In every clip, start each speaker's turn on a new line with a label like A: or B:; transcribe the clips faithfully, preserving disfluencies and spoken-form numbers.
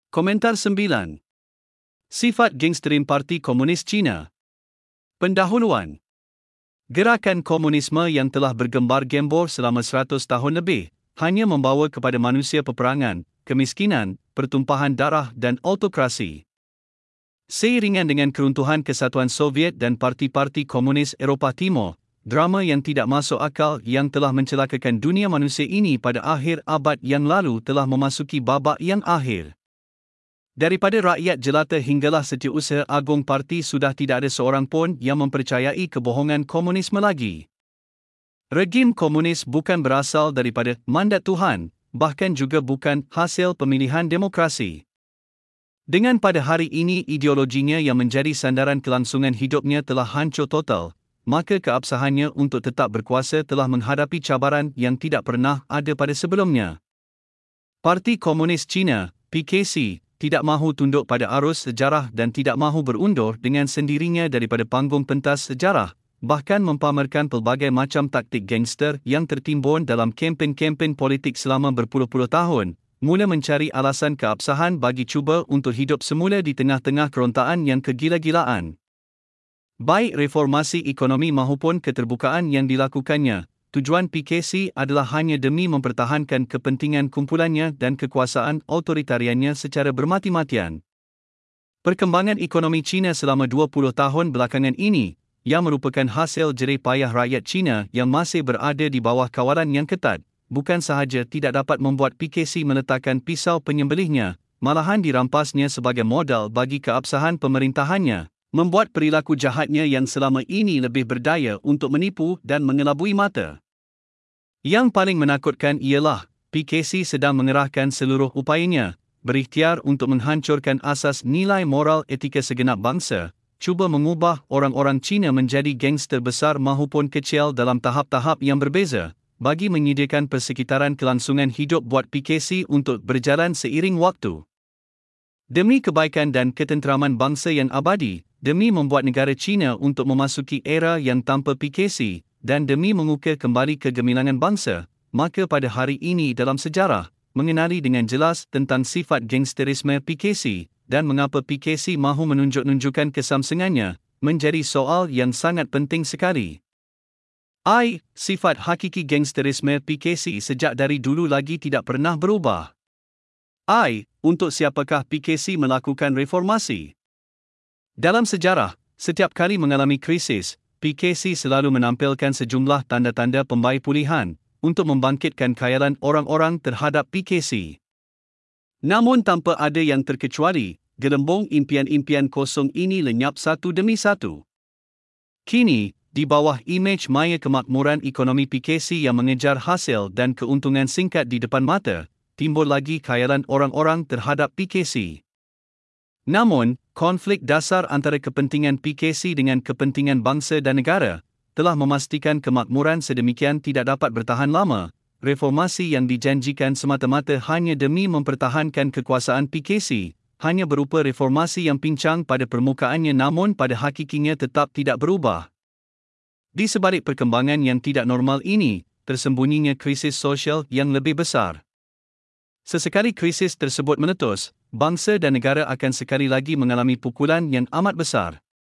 A: Komentar sembilan. Sifat gangsterin Parti Komunis Cina. Pendahuluan. Gerakan komunisme yang telah bergembar-gembor selama seratus tahun lebih, hanya membawa kepada manusia peperangan, kemiskinan, pertumpahan darah dan autokrasi. Seiringan dengan keruntuhan Kesatuan Soviet dan parti-parti komunis Eropah Timur, drama yang tidak masuk akal yang telah mencelakakan dunia manusia ini pada akhir abad yang lalu telah memasuki babak yang akhir. Daripada rakyat jelata hinggalah Setiausaha Agung Parti sudah tidak ada seorang pun yang mempercayai kebohongan komunisme lagi. Regim komunis bukan berasal daripada mandat Tuhan, bahkan juga bukan hasil pemilihan demokrasi. Dengan pada hari ini ideologinya yang menjadi sandaran kelangsungan hidupnya telah hancur total, maka keabsahannya untuk tetap berkuasa telah menghadapi cabaran yang tidak pernah ada pada sebelumnya. Parti Komunis Cina, P K C, tidak mahu tunduk pada arus sejarah dan tidak mahu berundur dengan sendirinya daripada panggung pentas sejarah, bahkan mempamerkan pelbagai macam taktik gangster yang tertimbun dalam kempen-kempen politik selama berpuluh-puluh tahun, mula mencari alasan keabsahan bagi cuba untuk hidup semula di tengah-tengah kerontaan yang kegila-gilaan. Baik reformasi ekonomi maupun keterbukaan yang dilakukannya, tujuan P K C adalah hanya demi mempertahankan kepentingan kumpulannya dan kekuasaan otoritariannya secara bermati-matian. Perkembangan ekonomi Cina selama dua puluh tahun belakangan ini, yang merupakan hasil jerih payah rakyat Cina yang masih berada di bawah kawalan yang ketat, bukan sahaja tidak dapat membuat P K C meletakkan pisau penyembelihnya, malahan dirampasnya sebagai modal bagi keabsahan pemerintahannya, membuat perilaku jahatnya yang selama ini lebih berdaya untuk menipu dan mengelabui mata. Yang paling menakutkan ialah, P K C sedang mengerahkan seluruh upayanya, berikhtiar untuk menghancurkan asas nilai moral etika segenap bangsa, cuba mengubah orang-orang Cina menjadi gangster besar maupun kecil dalam tahap-tahap yang berbeza, bagi menyediakan persekitaran kelangsungan hidup buat P K C untuk berjalan seiring waktu. Demi kebaikan dan ketenteraman bangsa yang abadi, demi membuat negara Cina untuk memasuki era yang tanpa P K C, dan demi mengukir kembali kegemilangan bangsa, maka pada hari ini dalam sejarah, mengenali dengan jelas tentang sifat gangsterisme P K C, dan mengapa P K C mahu menunjuk-nunjukkan kesamsengannya, menjadi soal yang sangat penting sekali. I, sifat hakiki gangsterisme P K C sejak dari dulu lagi tidak pernah berubah. I, untuk siapakah P K C melakukan reformasi? Dalam sejarah, setiap kali mengalami krisis, P K C selalu menampilkan sejumlah tanda-tanda pembaik pulihan untuk membangkitkan khayalan orang-orang terhadap P K C. Namun tanpa ada yang terkecuali, gelembung impian-impian kosong ini lenyap satu demi satu. Kini, di bawah imej maya kemakmuran ekonomi P K C yang mengejar hasil dan keuntungan singkat di depan mata, timbul lagi khayalan orang-orang terhadap P K C. Namun, konflik dasar antara kepentingan P K C dengan kepentingan bangsa dan negara telah memastikan kemakmuran sedemikian tidak dapat bertahan lama. Reformasi yang dijanjikan semata-mata hanya demi mempertahankan kekuasaan P K C, hanya berupa reformasi yang pincang pada permukaannya namun pada hakikinya tetap tidak berubah. Di sebalik perkembangan yang tidak normal ini, tersembunyinya krisis sosial yang lebih besar. Sesekali krisis tersebut meletus, bangsa dan negara akan sekali lagi mengalami pukulan yang amat besar.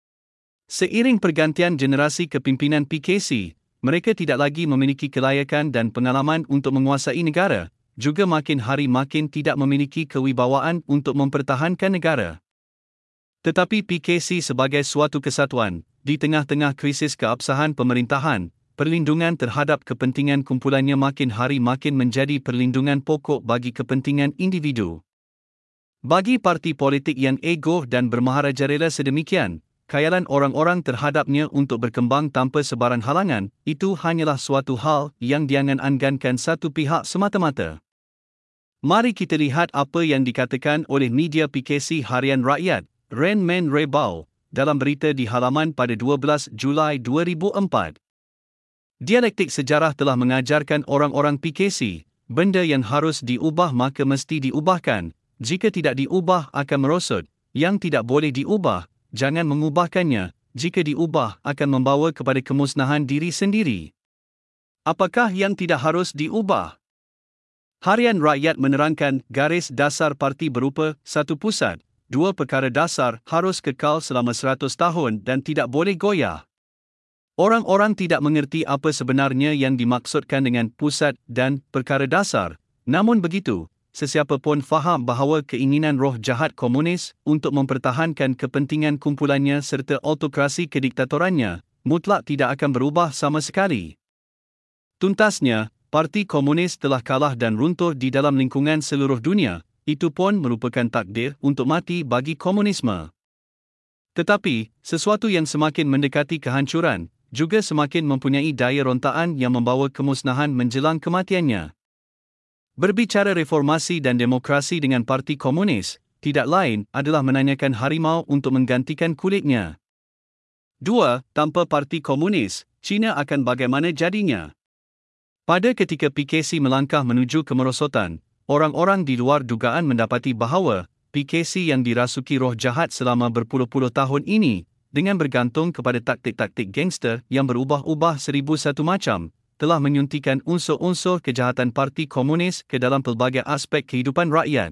A: Seiring pergantian generasi kepimpinan P K C, mereka tidak lagi memiliki kelayakan dan pengalaman untuk menguasai negara, juga makin hari makin tidak memiliki kewibawaan untuk mempertahankan negara. Tetapi P K C sebagai suatu kesatuan, di tengah-tengah krisis keabsahan pemerintahan, perlindungan terhadap kepentingan kumpulannya makin hari makin menjadi perlindungan pokok bagi kepentingan individu. Bagi parti politik yang ego dan bermaharajalela sedemikian, khayalan orang-orang terhadapnya untuk berkembang tanpa sebarang halangan, itu hanyalah suatu hal yang diangan-angankan satu pihak semata-mata. Mari kita lihat apa yang dikatakan oleh media P K C Harian Rakyat, Renmin Rebao, dalam berita di halaman pada dua belas Julai dua ribu empat. Dialektik sejarah telah mengajarkan orang-orang P K C, benda yang harus diubah maka mesti diubahkan, jika tidak diubah akan merosot, yang tidak boleh diubah, jangan mengubahkannya, jika diubah akan membawa kepada kemusnahan diri sendiri. Apakah yang tidak harus diubah? Harian Rakyat menerangkan garis dasar parti berupa satu pusat, dua perkara dasar harus kekal selama seratus tahun dan tidak boleh goyah. Orang-orang tidak mengerti apa sebenarnya yang dimaksudkan dengan pusat dan perkara dasar. Namun begitu, sesiapa pun faham bahawa keinginan roh jahat komunis untuk mempertahankan kepentingan kumpulannya serta autokrasi kediktatorannya, mutlak tidak akan berubah sama sekali. Tuntasnya, Parti Komunis telah kalah dan runtuh di dalam lingkungan seluruh dunia. Itu pun merupakan takdir untuk mati bagi komunisme. Tetapi, sesuatu yang semakin mendekati kehancuran, juga semakin mempunyai daya rontaan yang membawa kemusnahan menjelang kematiannya. Berbicara reformasi dan demokrasi dengan Parti Komunis, tidak lain adalah menanyakan harimau untuk menggantikan kulitnya. Dua, tanpa Parti Komunis, China akan bagaimana jadinya? Pada ketika P K C melangkah menuju kemerosotan, orang-orang di luar dugaan mendapati bahawa P K C yang dirasuki roh jahat selama berpuluh-puluh tahun ini, dengan bergantung kepada taktik-taktik gangster yang berubah-ubah seribu satu macam, telah menyuntikkan unsur-unsur kejahatan Parti Komunis ke dalam pelbagai aspek kehidupan rakyat.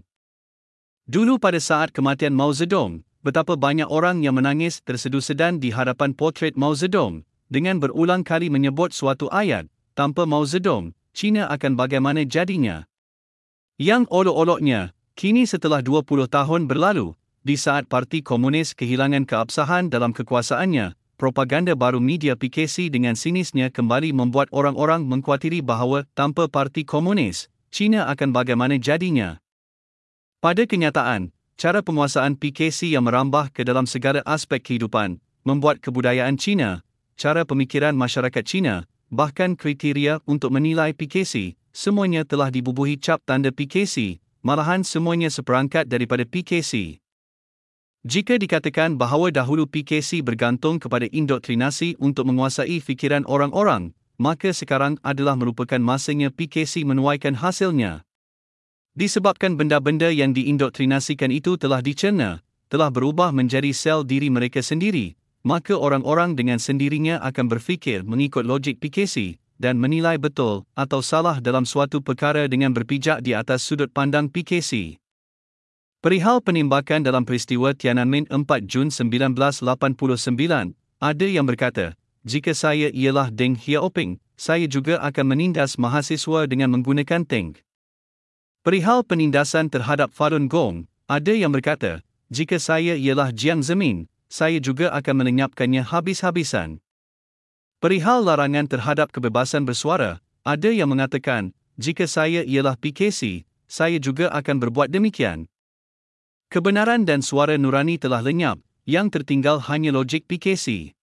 A: Dulu pada saat kematian Mao Zedong, betapa banyak orang yang menangis tersedu-sedan di hadapan potret Mao Zedong, dengan berulang kali menyebut suatu ayat, tanpa Mao Zedong, China akan bagaimana jadinya. Yang olok-oloknya, kini setelah dua puluh tahun berlalu, di saat Parti Komunis kehilangan keabsahan dalam kekuasaannya, propaganda baru media P K C dengan sinisnya kembali membuat orang-orang mengkhawatiri bahawa tanpa Parti Komunis, China akan bagaimana jadinya. Pada kenyataan, cara penguasaan P K C yang merambah ke dalam segala aspek kehidupan, membuat kebudayaan China, cara pemikiran masyarakat China, bahkan kriteria untuk menilai P K C, semuanya telah dibubuhi cap tanda P K C, malahan semuanya seperangkat daripada P K C. Jika dikatakan bahawa dahulu P K C bergantung kepada indoktrinasi untuk menguasai fikiran orang-orang, maka sekarang adalah merupakan masanya P K C menuaikan hasilnya. Disebabkan benda-benda yang diindoktrinasikan itu telah dicerna, telah berubah menjadi sel diri mereka sendiri, maka orang-orang dengan sendirinya akan berfikir mengikut logik P K C dan menilai betul atau salah dalam suatu perkara dengan berpijak di atas sudut pandang P K C. Perihal penembakan dalam peristiwa Tiananmen empat Jun sembilan belas lapan puluh sembilan, ada yang berkata, jika saya ialah Deng Xiaoping, saya juga akan menindas mahasiswa dengan menggunakan tank. Perihal penindasan terhadap Falun Gong, ada yang berkata, jika saya ialah Jiang Zemin, saya juga akan melenyapkannya habis-habisan. Perihal larangan terhadap kebebasan bersuara, ada yang mengatakan, jika saya ialah P K C, saya juga akan berbuat demikian. Kebenaran dan suara nurani telah lenyap, yang tertinggal hanya logik P K C.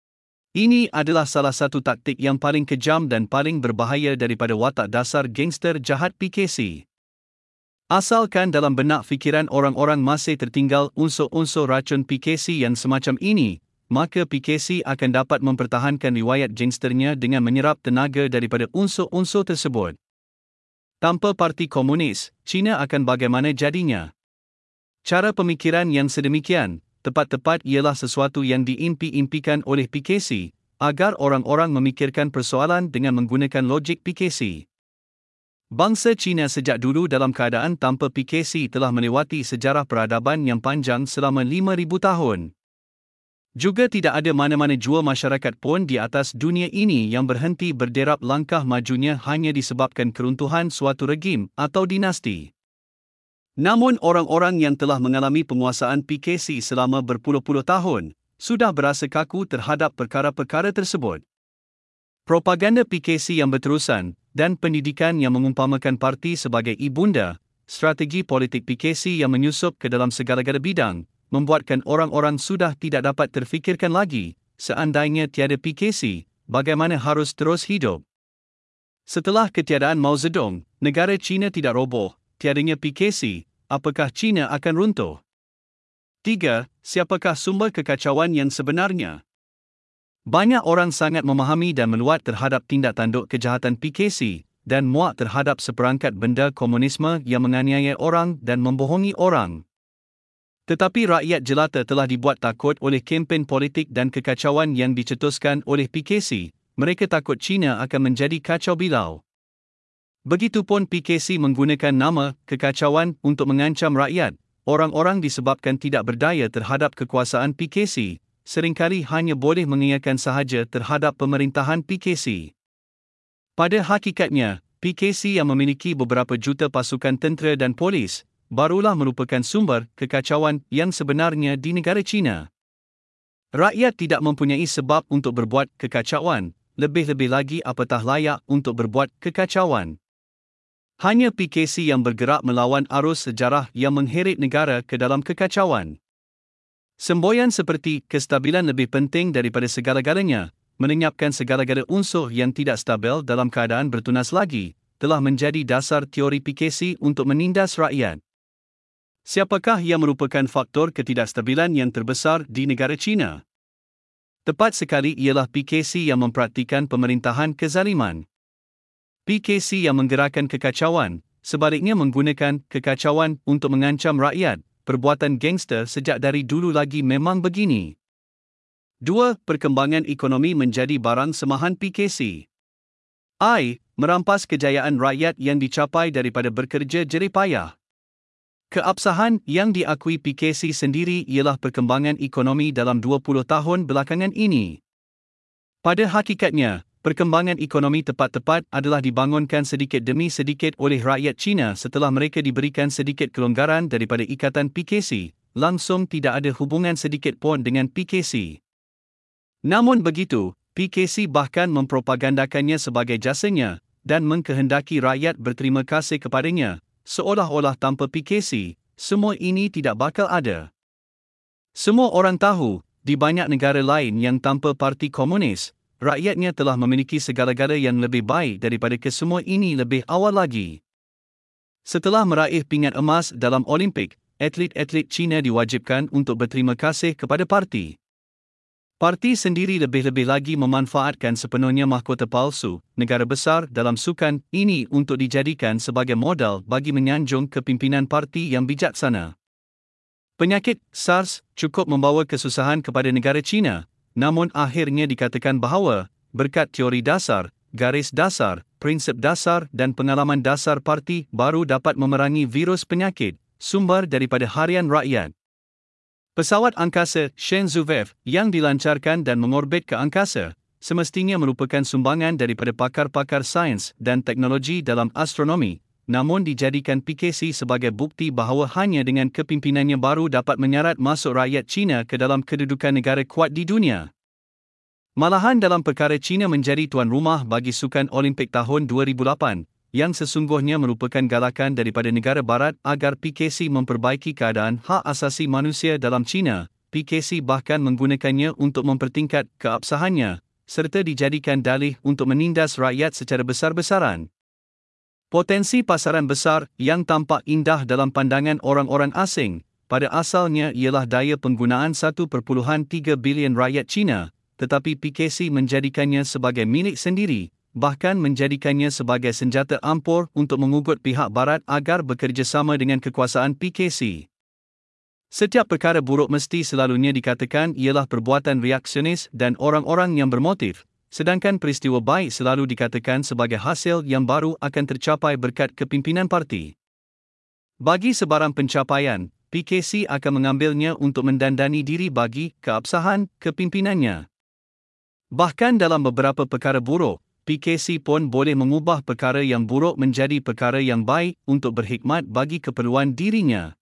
A: Ini adalah salah satu taktik yang paling kejam dan paling berbahaya daripada watak dasar gangster jahat P K C. Asalkan dalam benak fikiran orang-orang masih tertinggal unsur-unsur racun P K C yang semacam ini, maka P K C akan dapat mempertahankan riwayat gangsternya dengan menyerap tenaga daripada unsur-unsur tersebut. Tanpa Parti Komunis, China akan bagaimana jadinya? Cara pemikiran yang sedemikian, tepat-tepat ialah sesuatu yang diimpi-impikan oleh P K C, agar orang-orang memikirkan persoalan dengan menggunakan logik P K C. Bangsa China sejak dulu dalam keadaan tanpa P K C telah melewati sejarah peradaban yang panjang selama lima ribu tahun. Juga tidak ada mana-mana jua masyarakat pun di atas dunia ini yang berhenti berderap langkah majunya hanya disebabkan keruntuhan suatu regim atau dinasti. Namun orang-orang yang telah mengalami penguasaan P K C selama berpuluh-puluh tahun, sudah berasa kaku terhadap perkara-perkara tersebut. Propaganda P K C yang berterusan, dan pendidikan yang mengumpamakan parti sebagai ibunda, strategi politik P K C yang menyusup ke dalam segala-gala bidang, membuatkan orang-orang sudah tidak dapat terfikirkan lagi, seandainya tiada P K C, bagaimana harus terus hidup. Setelah ketiadaan Mao Zedong, negara China tidak roboh. Tiadanya P K C, apakah China akan runtuh? Tiga, siapakah sumber kekacauan yang sebenarnya? Banyak orang sangat memahami dan meluat terhadap tindak tanduk kejahatan P K C, dan muak terhadap seperangkat benda komunisme yang menganiaya orang dan membohongi orang. Tetapi rakyat jelata telah dibuat takut oleh kempen politik dan kekacauan yang dicetuskan oleh P K C, mereka takut China akan menjadi kacau bilau. Begitupun P K C menggunakan nama kekacauan untuk mengancam rakyat. Orang-orang disebabkan tidak berdaya terhadap kekuasaan P K C, seringkali hanya boleh mengiyakan sahaja terhadap pemerintahan P K C. Pada hakikatnya, P K C yang memiliki beberapa juta pasukan tentera dan polis, barulah merupakan sumber kekacauan yang sebenarnya di negara China. Rakyat tidak mempunyai sebab untuk berbuat kekacauan, lebih-lebih lagi apatah layak untuk berbuat kekacauan. Hanya P K C yang bergerak melawan arus sejarah yang mengheret negara ke dalam kekacauan. Semboyan seperti kestabilan lebih penting daripada segala-galanya, melenyapkan segala-gala unsur yang tidak stabil dalam keadaan bertunas lagi, telah menjadi dasar teori P K C untuk menindas rakyat. Siapakah yang merupakan faktor ketidakstabilan yang terbesar di negara China? Tepat sekali ialah P K C yang mempraktikan pemerintahan kezaliman. P K C yang menggerakkan kekacauan, sebaliknya menggunakan kekacauan untuk mengancam rakyat. Perbuatan gangster sejak dari dulu lagi memang begini. Dua, perkembangan ekonomi menjadi barang semahan P K C. I. Merampas kejayaan rakyat yang dicapai daripada bekerja jerih payah. Keabsahan yang diakui P K C sendiri ialah perkembangan ekonomi dalam dua puluh tahun belakangan ini. Pada hakikatnya, perkembangan ekonomi tepat-tepat adalah dibangunkan sedikit demi sedikit oleh rakyat China setelah mereka diberikan sedikit kelonggaran daripada ikatan P K C, langsung tidak ada hubungan sedikit pun dengan P K C. Namun begitu, P K C bahkan mempropagandakannya sebagai jasanya dan mengkehendaki rakyat berterima kasih kepadanya, seolah-olah tanpa P K C, semua ini tidak bakal ada. Semua orang tahu, di banyak negara lain yang tanpa parti komunis, rakyatnya telah memiliki segala-gala yang lebih baik daripada kesemua ini lebih awal lagi. Setelah meraih pingat emas dalam Olimpik, atlet-atlet China diwajibkan untuk berterima kasih kepada parti. Parti sendiri lebih-lebih lagi memanfaatkan sepenuhnya mahkota palsu negara besar dalam sukan ini untuk dijadikan sebagai modal bagi menyanjung kepimpinan parti yang bijaksana. Penyakit SARS cukup membawa kesusahan kepada negara China. Namun akhirnya dikatakan bahawa, berkat teori dasar, garis dasar, prinsip dasar dan pengalaman dasar parti baru dapat memerangi virus penyakit, sumber daripada harian rakyat. Pesawat angkasa Shenzhou yang dilancarkan dan mengorbit ke angkasa, semestinya merupakan sumbangan daripada pakar-pakar sains dan teknologi dalam astronomi, namun dijadikan P K C sebagai bukti bahawa hanya dengan kepimpinannya baru dapat menyarat masuk rakyat China ke dalam kedudukan negara kuat di dunia. Malahan dalam perkara China menjadi tuan rumah bagi Sukan Olimpik tahun dua ribu lapan, yang sesungguhnya merupakan galakan daripada negara barat agar P K C memperbaiki keadaan hak asasi manusia dalam China, P K C bahkan menggunakannya untuk mempertingkat keabsahannya, serta dijadikan dalih untuk menindas rakyat secara besar-besaran. Potensi pasaran besar yang tampak indah dalam pandangan orang-orang asing, pada asalnya ialah daya penggunaan satu perpuluhan tiga bilion rakyat China, tetapi P K C menjadikannya sebagai milik sendiri, bahkan menjadikannya sebagai senjata ampur untuk mengugut pihak barat agar bekerjasama dengan kekuasaan P K C. Setiap perkara buruk mesti selalunya dikatakan ialah perbuatan reaksionis dan orang-orang yang bermotif, sedangkan peristiwa baik selalu dikatakan sebagai hasil yang baru akan tercapai berkat kepimpinan parti. Bagi sebarang pencapaian, P K C akan mengambilnya untuk mendandani diri bagi keabsahan kepimpinannya. Bahkan dalam beberapa perkara buruk, P K C pun boleh mengubah perkara yang buruk menjadi perkara yang baik untuk berhikmat bagi keperluan dirinya.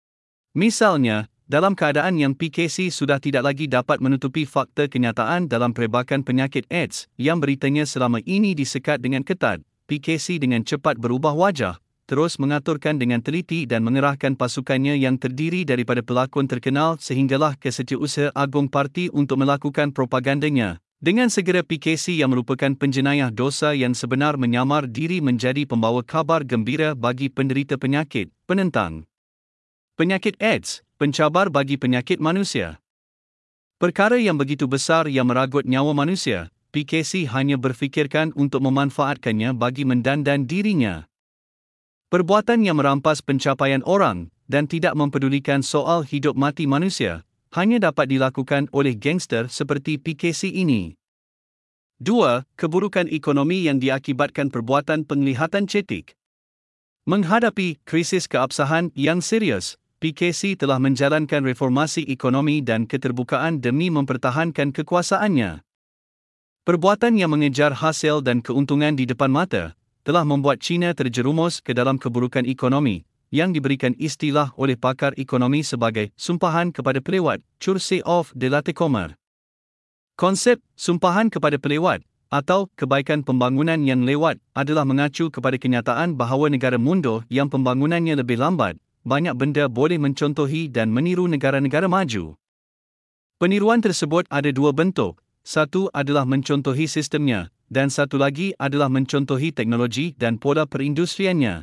A: Misalnya, dalam keadaan yang P K C sudah tidak lagi dapat menutupi fakta kenyataan dalam perebakan penyakit AIDS yang beritanya selama ini disekat dengan ketat, P K C dengan cepat berubah wajah, terus mengaturkan dengan teliti dan mengerahkan pasukannya yang terdiri daripada pelakon terkenal sehinggalah ke Setiausaha Agung Parti untuk melakukan propagandanya. Dengan segera P K C yang merupakan penjenayah dosa yang sebenar menyamar diri menjadi pembawa kabar gembira bagi penderita penyakit, penentang penyakit AIDS, pencabar bagi penyakit manusia. Perkara yang begitu besar yang meragut nyawa manusia, P K C hanya berfikirkan untuk memanfaatkannya bagi mendandan dirinya. Perbuatan yang merampas pencapaian orang dan tidak mempedulikan soal hidup mati manusia, hanya dapat dilakukan oleh gangster seperti P K C ini. Dua, keburukan ekonomi yang diakibatkan perbuatan penglihatan cetek. Menghadapi krisis keabsahan yang serius, P K C telah menjalankan reformasi ekonomi dan keterbukaan demi mempertahankan kekuasaannya. Perbuatan yang mengejar hasil dan keuntungan di depan mata telah membuat China terjerumus ke dalam keburukan ekonomi yang diberikan istilah oleh pakar ekonomi sebagai sumpahan kepada pelewat, curse of the latecomer. Konsep sumpahan kepada pelewat atau kebaikan pembangunan yang lewat adalah mengacu kepada kenyataan bahawa negara mundur yang pembangunannya lebih lambat, banyak benda boleh mencontohi dan meniru negara-negara maju. Peniruan tersebut ada dua bentuk, satu adalah mencontohi sistemnya, dan satu lagi adalah mencontohi teknologi dan pola perindustriannya.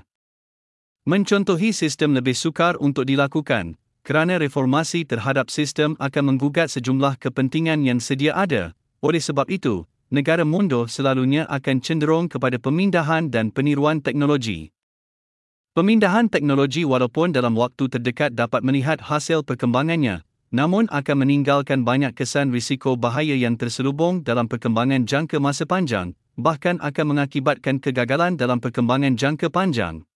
A: Mencontohi sistem lebih sukar untuk dilakukan, kerana reformasi terhadap sistem akan menggugat sejumlah kepentingan yang sedia ada. Oleh sebab itu, negara mundur selalunya akan cenderung kepada pemindahan dan peniruan teknologi. Pemindahan teknologi walaupun dalam waktu terdekat dapat melihat hasil perkembangannya, namun akan meninggalkan banyak kesan risiko bahaya yang terselubung dalam perkembangan jangka masa panjang, bahkan akan mengakibatkan kegagalan dalam perkembangan jangka panjang.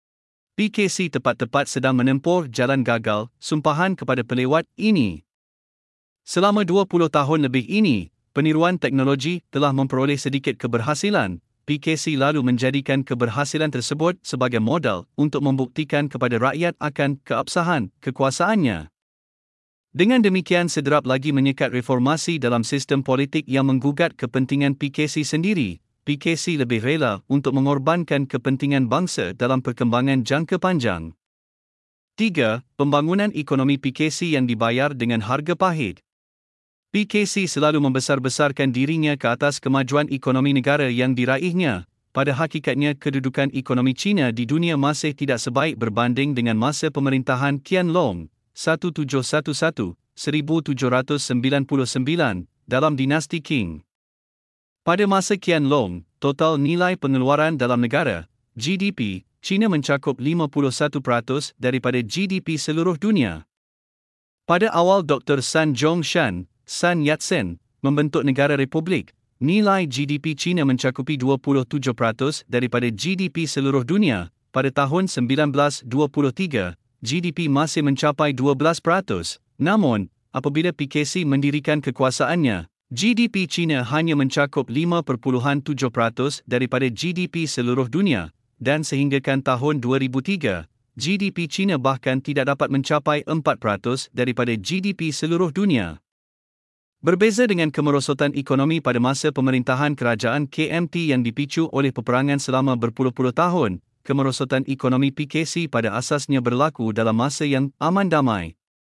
A: P K C tepat-tepat sedang menempuh jalan gagal, sumpahan kepada pelewat ini. Selama dua puluh tahun lebih ini, peniruan teknologi telah memperoleh sedikit keberhasilan. P K C lalu menjadikan keberhasilan tersebut sebagai modal untuk membuktikan kepada rakyat akan keabsahan kekuasaannya. Dengan demikian sederap lagi menyekat reformasi dalam sistem politik yang menggugat kepentingan P K C sendiri. P K C lebih rela untuk mengorbankan kepentingan bangsa dalam perkembangan jangka panjang. Tiga, pembangunan ekonomi P K C yang dibayar dengan harga pahit. P K C selalu membesar-besarkan dirinya ke atas kemajuan ekonomi negara yang diraihnya. Pada hakikatnya kedudukan ekonomi China di dunia masih tidak sebaik berbanding dengan masa pemerintahan Qianlong seribu tujuh ratus sebelas - seribu tujuh ratus sembilan puluh sembilan dalam dinasti Qing. Pada masa Qianlong, total nilai pengeluaran dalam negara, G D P, China mencakup lima puluh satu peratus daripada G D P seluruh dunia. Pada awal Doktor Sun Zhongshan, Sun Yat-sen, membentuk negara republik, nilai G D P China mencakupi dua puluh tujuh peratus daripada G D P seluruh dunia. Pada tahun seribu sembilan ratus dua puluh tiga, G D P masih mencapai dua belas peratus. Namun, apabila P K C mendirikan kekuasaannya, G D P China hanya mencakup lima perpuluhan tujuh peratus daripada G D P seluruh dunia, dan sehinggakan tahun dua ribu tiga, G D P China bahkan tidak dapat mencapai empat peratus daripada G D P seluruh dunia. Berbeza dengan kemerosotan ekonomi pada masa pemerintahan kerajaan K M T yang dipicu oleh peperangan selama berpuluh-puluh tahun, kemerosotan ekonomi P K C pada asasnya berlaku dalam masa yang aman damai.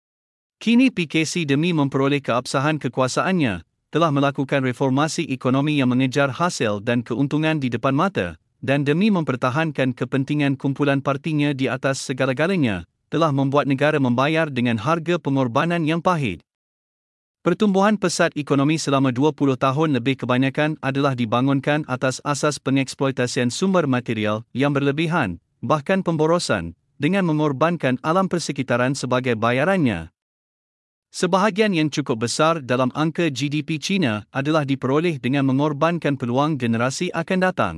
A: Kini P K C demi memperoleh keabsahan kekuasaannya, telah melakukan reformasi ekonomi yang mengejar hasil dan keuntungan di depan mata, dan demi mempertahankan kepentingan kumpulan partinya di atas segala-galanya, telah membuat negara membayar dengan harga pengorbanan yang pahit. Pertumbuhan pesat ekonomi selama dua puluh tahun lebih kebanyakan adalah dibangunkan atas asas pengeksploitasian sumber material yang berlebihan, bahkan pemborosan, dengan mengorbankan alam persekitaran sebagai bayarannya. Sebahagian yang cukup besar dalam angka G D P China adalah diperoleh dengan mengorbankan peluang generasi akan datang.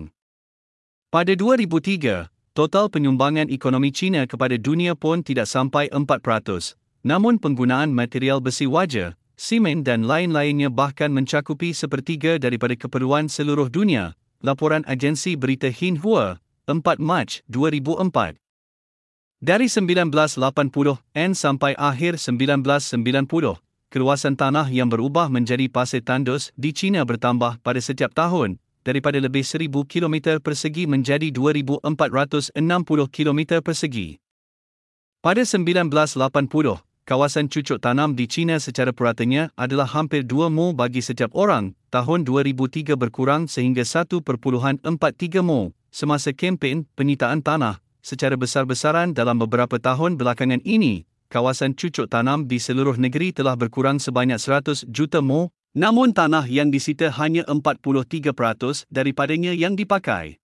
A: Pada dua ribu tiga, total penyumbangan ekonomi China kepada dunia pun tidak sampai empat peratus, namun penggunaan material besi waja, simen dan lain-lainnya bahkan mencakupi sepertiga daripada keperluan seluruh dunia. Laporan agensi berita Xinhua, empat Mac dua ribu empat. Dari seribu sembilan ratus lapan puluhan sampai akhir seribu sembilan ratus sembilan puluh, keluasan tanah yang berubah menjadi pasir tandus di China bertambah pada setiap tahun, daripada lebih seribu kilometer persegi menjadi dua ribu empat ratus enam puluh kilometer persegi. Pada seribu sembilan ratus lapan puluh, kawasan cucuk tanam di China secara puratanya adalah hampir dua mo bagi setiap orang. Tahun dua ribu tiga berkurang sehingga satu perpuluhan empat tiga mo. Semasa kempen penyitaan tanah secara besar-besaran dalam beberapa tahun belakangan ini, kawasan cucuk tanam di seluruh negeri telah berkurang sebanyak seratus juta mo, namun tanah yang disita hanya empat puluh tiga peratus daripadanya yang dipakai.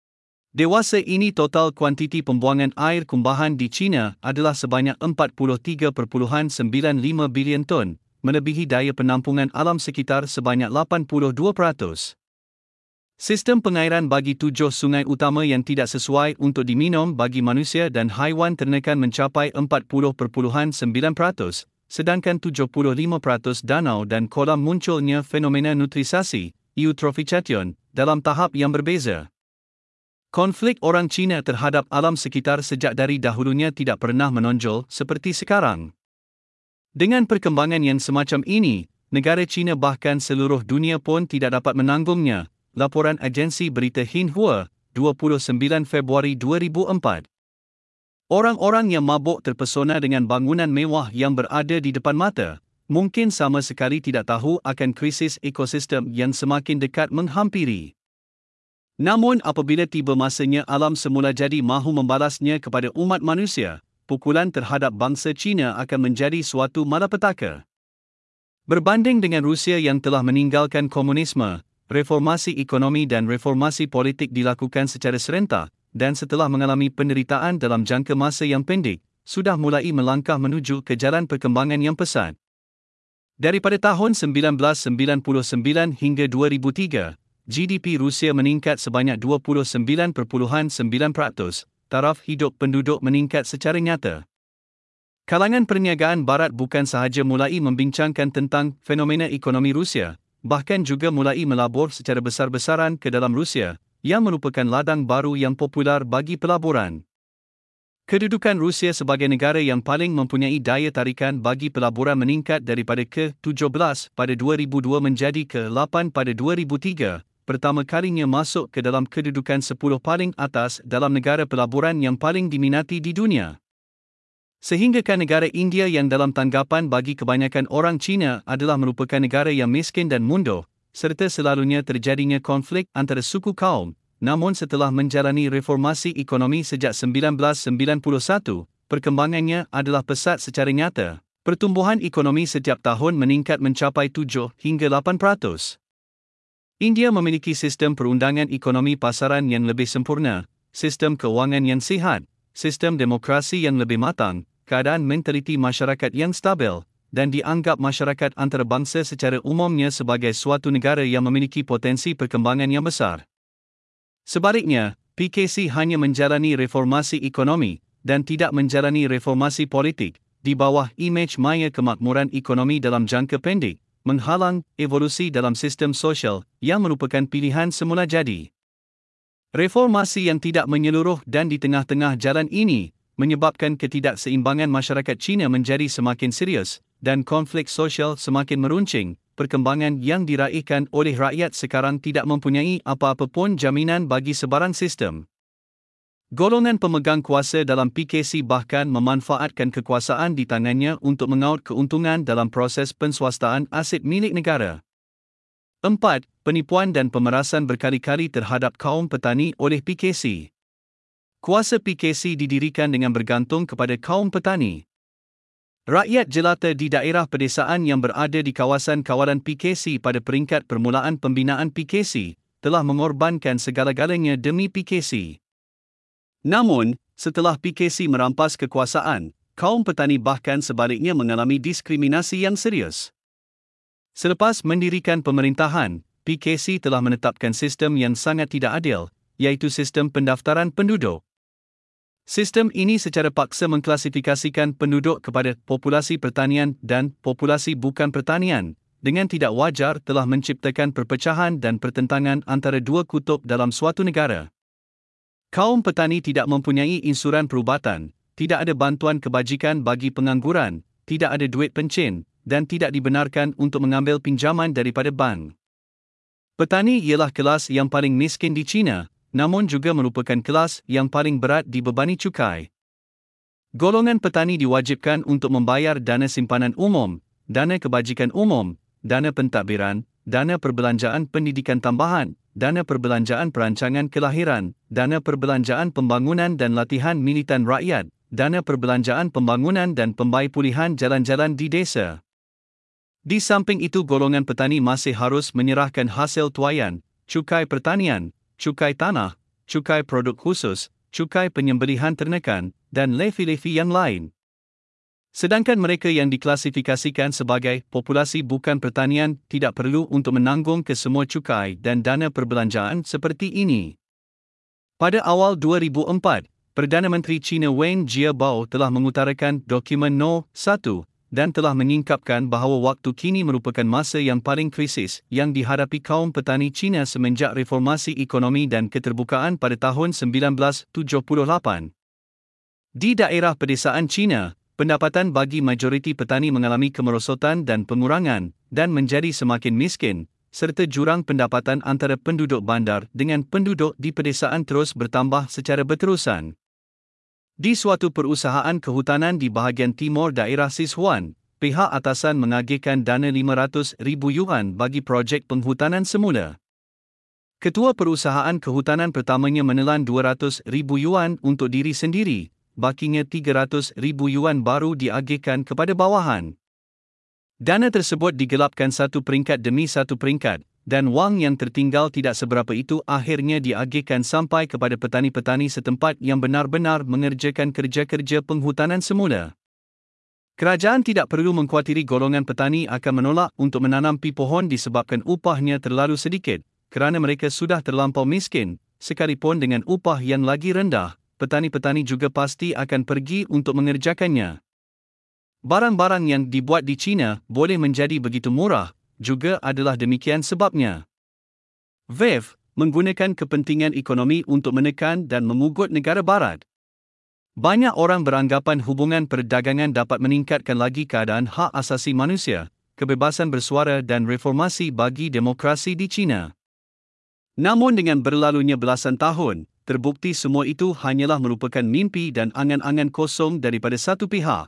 A: Dewasa ini total kuantiti pembuangan air kumbahan di China adalah sebanyak empat puluh tiga perpuluhan sembilan lima bilion ton, melebihi daya penampungan alam sekitar sebanyak lapan puluh dua peratus. Sistem pengairan bagi tujuh sungai utama yang tidak sesuai untuk diminum bagi manusia dan haiwan ternakan mencapai empat puluh perpuluhan sembilan peratus, sedangkan tujuh puluh lima peratus danau dan kolam munculnya fenomena nutrisasi, eutrophication, dalam tahap yang berbeza. Konflik orang Cina terhadap alam sekitar sejak dari dahulunya tidak pernah menonjol seperti sekarang. Dengan perkembangan yang semacam ini, negara Cina bahkan seluruh dunia pun tidak dapat menanggungnya. Laporan agensi berita Xinhua, dua puluh sembilan Februari dua ribu empat. Orang-orang yang mabuk terpesona dengan bangunan mewah yang berada di depan mata, mungkin sama sekali tidak tahu akan krisis ekosistem yang semakin dekat menghampiri. Namun apabila tiba masanya alam semula jadi mahu membalasnya kepada umat manusia, pukulan terhadap bangsa Cina akan menjadi suatu malapetaka. Berbanding dengan Rusia yang telah meninggalkan komunisme, reformasi ekonomi dan reformasi politik dilakukan secara serentak, dan setelah mengalami penderitaan dalam jangka masa yang pendek, sudah mulai melangkah menuju ke jalan perkembangan yang pesat. Daripada tahun sembilan belas sembilan puluh sembilan hingga dua ribu tiga, G D P Rusia meningkat sebanyak dua puluh sembilan perpuluhan sembilan peratus, taraf hidup penduduk meningkat secara nyata. Kalangan perniagaan barat bukan sahaja mulai membincangkan tentang fenomena ekonomi Rusia, bahkan juga mulai melabur secara besar-besaran ke dalam Rusia, yang merupakan ladang baru yang popular bagi pelaburan. Kedudukan Rusia sebagai negara yang paling mempunyai daya tarikan bagi pelaburan meningkat daripada ke tujuh belas pada dua ribu dua menjadi ke lapan pada dua ribu tiga, pertama kalinya masuk ke dalam kedudukan sepuluh paling atas dalam negara pelaburan yang paling diminati di dunia. Sehinggakan negara India yang dalam tanggapan bagi kebanyakan orang Cina adalah merupakan negara yang miskin dan mundur, serta selalunya terjadinya konflik antara suku kaum, namun setelah menjalani reformasi ekonomi sejak sembilan belas sembilan puluh satu, perkembangannya adalah pesat secara nyata. Pertumbuhan ekonomi setiap tahun meningkat mencapai tujuh hingga lapan peratus. India memiliki sistem perundangan ekonomi pasaran yang lebih sempurna, sistem keuangan yang sihat, sistem demokrasi yang lebih matang, keadaan mentaliti masyarakat yang stabil, dan dianggap masyarakat antarabangsa secara umumnya sebagai suatu negara yang memiliki potensi perkembangan yang besar. Sebaliknya, P K C hanya menjalani reformasi ekonomi dan tidak menjalani reformasi politik di bawah imej maya kemakmuran ekonomi dalam jangka pendek, menghalang evolusi dalam sistem sosial yang merupakan pilihan semula jadi. Reformasi yang tidak menyeluruh dan di tengah-tengah jalan ini menyebabkan ketidakseimbangan masyarakat Cina menjadi semakin serius dan konflik sosial semakin meruncing. Perkembangan yang diraihkan oleh rakyat sekarang tidak mempunyai apa-apa pun jaminan bagi sebarang sistem. Golongan pemegang kuasa dalam P K C bahkan memanfaatkan kekuasaan di tangannya untuk mengaut keuntungan dalam proses penswastaan aset milik negara. empat. Penipuan dan pemerasan berkali-kali terhadap kaum petani oleh P K C. Kuasa P K C didirikan dengan bergantung kepada kaum petani. Rakyat jelata di daerah pedesaan yang berada di kawasan kawalan P K C pada peringkat permulaan pembinaan P K C telah mengorbankan segala-galanya demi P K C. Namun, setelah P K C merampas kekuasaan, kaum petani bahkan sebaliknya mengalami diskriminasi yang serius. Selepas mendirikan pemerintahan, P K C telah menetapkan sistem yang sangat tidak adil, iaitu sistem pendaftaran penduduk. Sistem ini secara paksa mengklasifikasikan penduduk kepada populasi pertanian dan populasi bukan pertanian, dengan tidak wajar telah menciptakan perpecahan dan pertentangan antara dua kutub dalam suatu negara. Kaum petani tidak mempunyai insuran perubatan, tidak ada bantuan kebajikan bagi pengangguran, tidak ada duit pencen, dan tidak dibenarkan untuk mengambil pinjaman daripada bank. Petani ialah kelas yang paling miskin di China, namun juga merupakan kelas yang paling berat dibebani cukai. Golongan petani diwajibkan untuk membayar dana simpanan umum, dana kebajikan umum, dana pentadbiran, dana perbelanjaan pendidikan tambahan, dana perbelanjaan perancangan kelahiran, dana perbelanjaan pembangunan dan latihan militan rakyat, dana perbelanjaan pembangunan dan pembaik pulihan jalan-jalan di desa. Di samping itu golongan petani masih harus menyerahkan hasil tuaian, cukai pertanian, cukai tanah, cukai produk khusus, cukai penyembelihan ternakan, dan levy-levy yang lain. Sedangkan mereka yang diklasifikasikan sebagai populasi bukan pertanian tidak perlu untuk menanggung kesemua cukai dan dana perbelanjaan seperti ini. Pada awal dua ribu empat, Perdana Menteri China Wen Jiabao telah mengutarakan dokumen No. satu dan telah menyingkapkan bahawa waktu kini merupakan masa yang paling krisis yang dihadapi kaum petani China semenjak reformasi ekonomi dan keterbukaan pada tahun seribu sembilan ratus tujuh puluh lapan. Di daerah pedesaan China, pendapatan bagi majoriti petani mengalami kemerosotan dan pengurangan dan menjadi semakin miskin, serta jurang pendapatan antara penduduk bandar dengan penduduk di pedesaan terus bertambah secara berterusan. Di suatu perusahaan kehutanan di bahagian timur daerah Sichuan, pihak atasan mengagihkan dana lima ratus ribu yuan bagi projek penghutanan semula. Ketua perusahaan kehutanan pertamanya menelan dua ratus ribu yuan untuk diri sendiri, bakinya tiga ratus ribu yuan baru diagihkan kepada bawahan. Dana tersebut digelapkan satu peringkat demi satu peringkat, dan wang yang tertinggal tidak seberapa itu akhirnya diagihkan sampai kepada petani-petani setempat yang benar-benar mengerjakan kerja-kerja penghutanan semula. Kerajaan tidak perlu mengkhuatiri golongan petani akan menolak untuk menanam pi pohon disebabkan upahnya terlalu sedikit, kerana mereka sudah terlampau miskin, sekalipun dengan upah yang lagi rendah, petani-petani juga pasti akan pergi untuk mengerjakannya. Barang-barang yang dibuat di China boleh menjadi begitu murah, juga adalah demikian sebabnya. V E F menggunakan kepentingan ekonomi untuk menekan dan memugut negara barat. Banyak orang beranggapan hubungan perdagangan dapat meningkatkan lagi keadaan hak asasi manusia, kebebasan bersuara dan reformasi bagi demokrasi di China. Namun dengan berlalunya belasan tahun, terbukti semua itu hanyalah merupakan mimpi dan angan-angan kosong daripada satu pihak.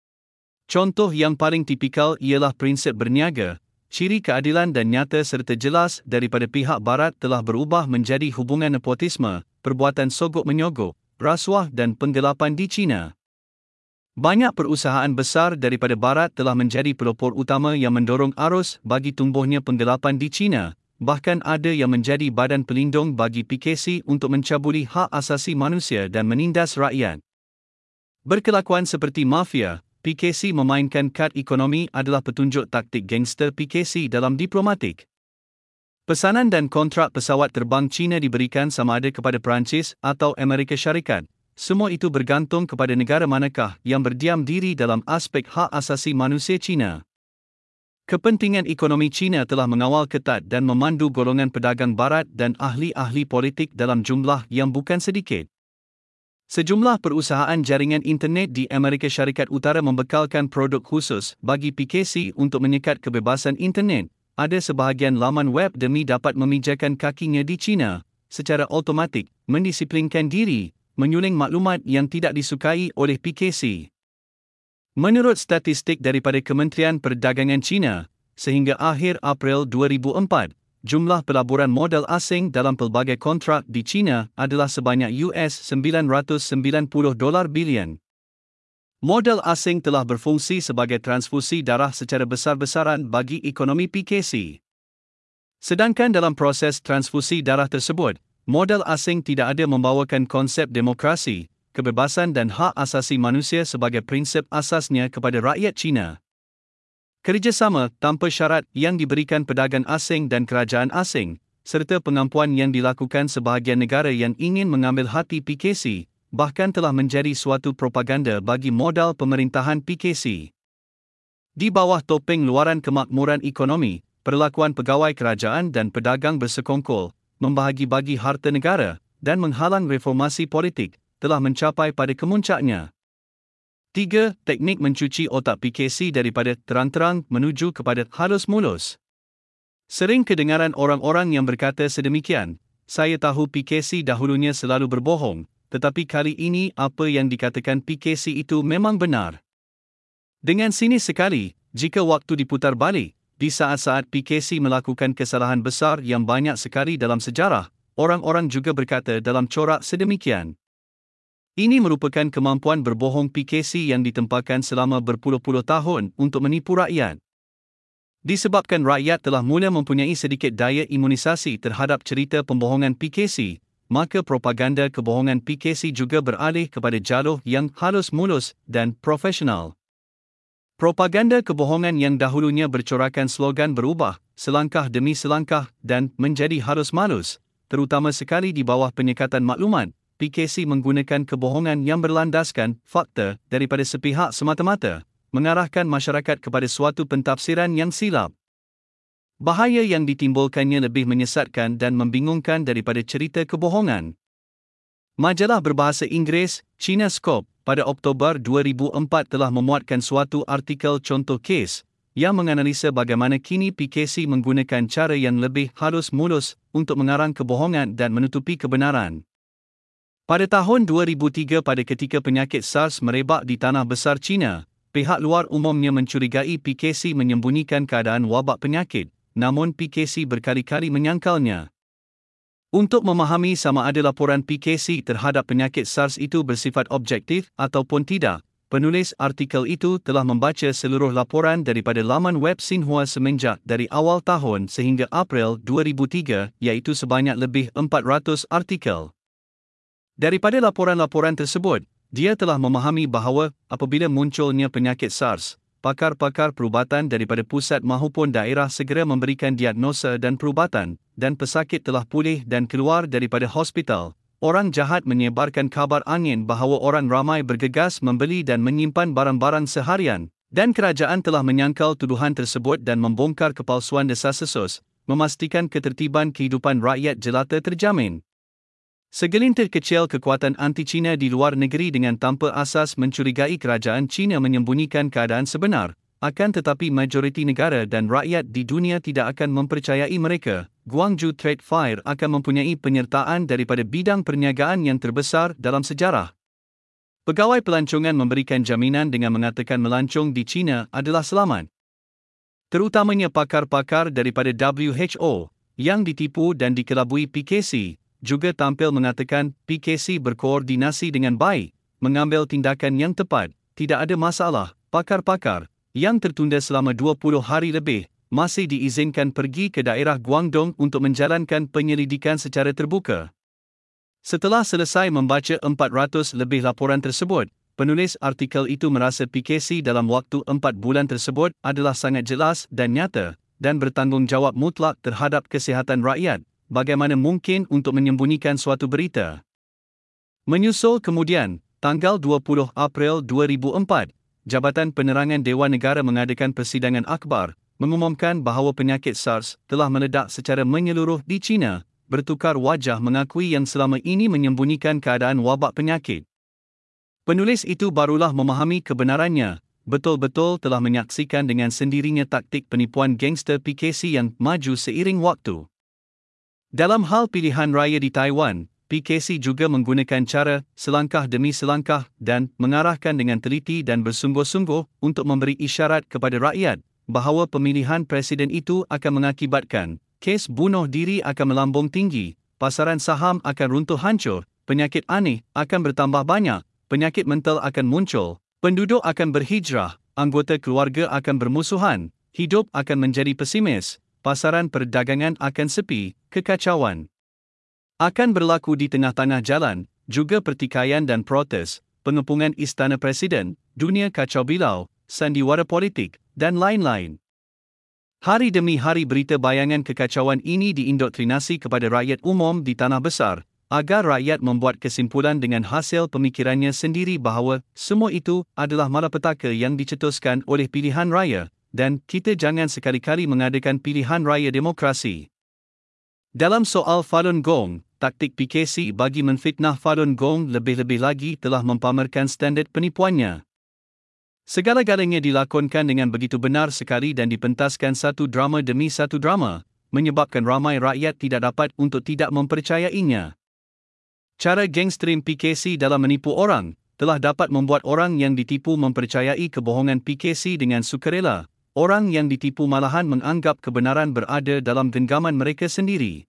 A: Contoh yang paling tipikal ialah prinsip berniaga, ciri keadilan dan nyata serta jelas daripada pihak barat telah berubah menjadi hubungan nepotisme, perbuatan sogok-menyogok, rasuah dan penggelapan di China. Banyak perusahaan besar daripada barat telah menjadi pelopor utama yang mendorong arus bagi tumbuhnya penggelapan di China, bahkan ada yang menjadi badan pelindung bagi P K C untuk mencabuli hak asasi manusia dan menindas rakyat. Berkelakuan seperti mafia, P K C memainkan kad ekonomi adalah petunjuk taktik gangster P K C dalam diplomatik. Pesanan dan kontrak pesawat terbang China diberikan sama ada kepada Perancis atau Amerika Syarikat. Semua itu bergantung kepada negara manakah yang berdiam diri dalam aspek hak asasi manusia China. Kepentingan ekonomi China telah mengawal ketat dan memandu golongan pedagang barat dan ahli-ahli politik dalam jumlah yang bukan sedikit. Sejumlah perusahaan jaringan internet di Amerika Syarikat Utara membekalkan produk khusus bagi P K C untuk menyekat kebebasan internet. Ada sebahagian laman web demi dapat memijakan kakinya di China, secara automatik, mendisiplinkan diri, menyuling maklumat yang tidak disukai oleh P K C. Menurut statistik daripada Kementerian Perdagangan China, sehingga akhir April dua ribu empat, jumlah pelaburan modal asing dalam pelbagai kontrak di China adalah sebanyak U S sembilan ratus sembilan puluh dolar bilion. Modal asing telah berfungsi sebagai transfusi darah secara besar-besaran bagi ekonomi P K C. Sedangkan dalam proses transfusi darah tersebut, modal asing tidak ada membawakan konsep demokrasi, kebebasan dan hak asasi manusia sebagai prinsip asasnya kepada rakyat China. Kerjasama tanpa syarat yang diberikan pedagang asing dan kerajaan asing, serta pengampuan yang dilakukan sebahagian negara yang ingin mengambil hati P K C, bahkan telah menjadi suatu propaganda bagi modal pemerintahan P K C. Di bawah topeng luaran kemakmuran ekonomi, perlakuan pegawai kerajaan dan pedagang bersekongkol, membahagi-bagi harta negara, dan menghalang reformasi politik, telah mencapai pada kemuncaknya. Tiga, teknik mencuci otak P K C daripada terang-terang menuju kepada halus-mulus. Sering kedengaran orang-orang yang berkata sedemikian, saya tahu P K C dahulunya selalu berbohong, tetapi kali ini apa yang dikatakan P K C itu memang benar. Dengan sinis sekali, jika waktu diputar balik, di saat-saat P K C melakukan kesalahan besar yang banyak sekali dalam sejarah, orang-orang juga berkata dalam corak sedemikian. Ini merupakan kemampuan berbohong P K C yang ditempahkan selama berpuluh-puluh tahun untuk menipu rakyat. Disebabkan rakyat telah mula mempunyai sedikit daya imunisasi terhadap cerita pembohongan P K C, maka propaganda kebohongan P K C juga beralih kepada jalur yang halus-mulus dan profesional. Propaganda kebohongan yang dahulunya bercorakan slogan berubah, selangkah demi selangkah, dan menjadi harus-malus, terutama sekali di bawah penyekatan maklumat. P K C menggunakan kebohongan yang berlandaskan fakta daripada sepihak semata-mata, mengarahkan masyarakat kepada suatu pentafsiran yang silap. Bahaya yang ditimbulkannya lebih menyesatkan dan membingungkan daripada cerita kebohongan. Majalah berbahasa Inggeris, China Scope, pada Oktober dua ribu empat telah memuatkan suatu artikel contoh kes yang menganalisa bagaimana kini P K C menggunakan cara yang lebih halus-mulus untuk mengarang kebohongan dan menutupi kebenaran. Pada tahun dua ribu tiga, pada ketika penyakit SARS merebak di tanah besar China, pihak luar umumnya mencurigai P K C menyembunyikan keadaan wabak penyakit, namun P K C berkali-kali menyangkalnya. Untuk memahami sama ada laporan P K C terhadap penyakit SARS itu bersifat objektif ataupun tidak, penulis artikel itu telah membaca seluruh laporan daripada laman web Xinhua semenjak dari awal tahun sehingga April dua ribu tiga, iaitu sebanyak lebih empat ratus artikel. Daripada laporan-laporan tersebut, dia telah memahami bahawa apabila munculnya penyakit SARS, pakar-pakar perubatan daripada pusat mahupun daerah segera memberikan diagnosa dan perubatan, dan pesakit telah pulih dan keluar daripada hospital. Orang jahat menyebarkan kabar angin bahawa orang ramai bergegas membeli dan menyimpan barang-barang seharian, dan kerajaan telah menyangkal tuduhan tersebut dan membongkar kepalsuan desas-desus, memastikan ketertiban kehidupan rakyat jelata terjamin. Segelintir kecil kekuatan anti-Cina di luar negeri dengan tanpa asas mencurigai kerajaan China menyembunyikan keadaan sebenar, akan tetapi majoriti negara dan rakyat di dunia tidak akan mempercayai mereka. Guangzhou Trade Fair akan mempunyai penyertaan daripada bidang perniagaan yang terbesar dalam sejarah. Pegawai pelancongan memberikan jaminan dengan mengatakan melancong di China adalah selamat. Terutamanya pakar-pakar daripada W H O yang ditipu dan dikelabui P K C. Juga tampil mengatakan P K C berkoordinasi dengan baik, mengambil tindakan yang tepat, tidak ada masalah. Pakar-pakar yang tertunda selama dua puluh hari lebih masih diizinkan pergi ke daerah Guangdong untuk menjalankan penyelidikan secara terbuka. Setelah selesai membaca empat ratus lebih laporan tersebut, penulis artikel itu merasa P K C dalam waktu empat bulan tersebut adalah sangat jelas dan nyata dan bertanggungjawab mutlak terhadap kesihatan rakyat. Bagaimana mungkin untuk menyembunyikan suatu berita? Menyusul kemudian, tanggal dua puluh April dua ribu empat, Jabatan Penerangan Dewan Negara mengadakan persidangan akhbar, mengumumkan bahawa penyakit SARS telah meledak secara menyeluruh di China, bertukar wajah mengakui yang selama ini menyembunyikan keadaan wabak penyakit. Penulis itu barulah memahami kebenarannya, betul-betul telah menyaksikan dengan sendirinya taktik penipuan gangster P K C yang maju seiring waktu. Dalam hal pilihan raya di Taiwan, P K C juga menggunakan cara selangkah demi selangkah dan mengarahkan dengan teliti dan bersungguh-sungguh untuk memberi isyarat kepada rakyat bahawa pemilihan presiden itu akan mengakibatkan kes bunuh diri akan melambung tinggi, pasaran saham akan runtuh hancur, penyakit aneh akan bertambah banyak, penyakit mental akan muncul, penduduk akan berhijrah, anggota keluarga akan bermusuhan, hidup akan menjadi pesimis, pasaran perdagangan akan sepi, kekacauan akan berlaku di tengah-tengah jalan, juga pertikaian dan protes, pengepungan istana presiden, dunia kacau bilau, sandiwara politik, dan lain-lain. Hari demi hari berita bayangan kekacauan ini diindoktrinasi kepada rakyat umum di tanah besar, agar rakyat membuat kesimpulan dengan hasil pemikirannya sendiri bahawa semua itu adalah malapetaka yang dicetuskan oleh pilihan raya, dan kita jangan sekali-kali mengadakan pilihan raya demokrasi. Dalam soal Falun Gong, taktik P K C bagi menfitnah Falun Gong lebih-lebih lagi telah mempamerkan standard penipuannya. Segala-galanya dilakonkan dengan begitu benar sekali dan dipentaskan satu drama demi satu drama, menyebabkan ramai rakyat tidak dapat untuk tidak mempercayainya. Cara gangstrim P K C dalam menipu orang telah dapat membuat orang yang ditipu mempercayai kebohongan P K C dengan sukarela. Orang yang ditipu malahan menganggap kebenaran berada dalam genggaman mereka sendiri.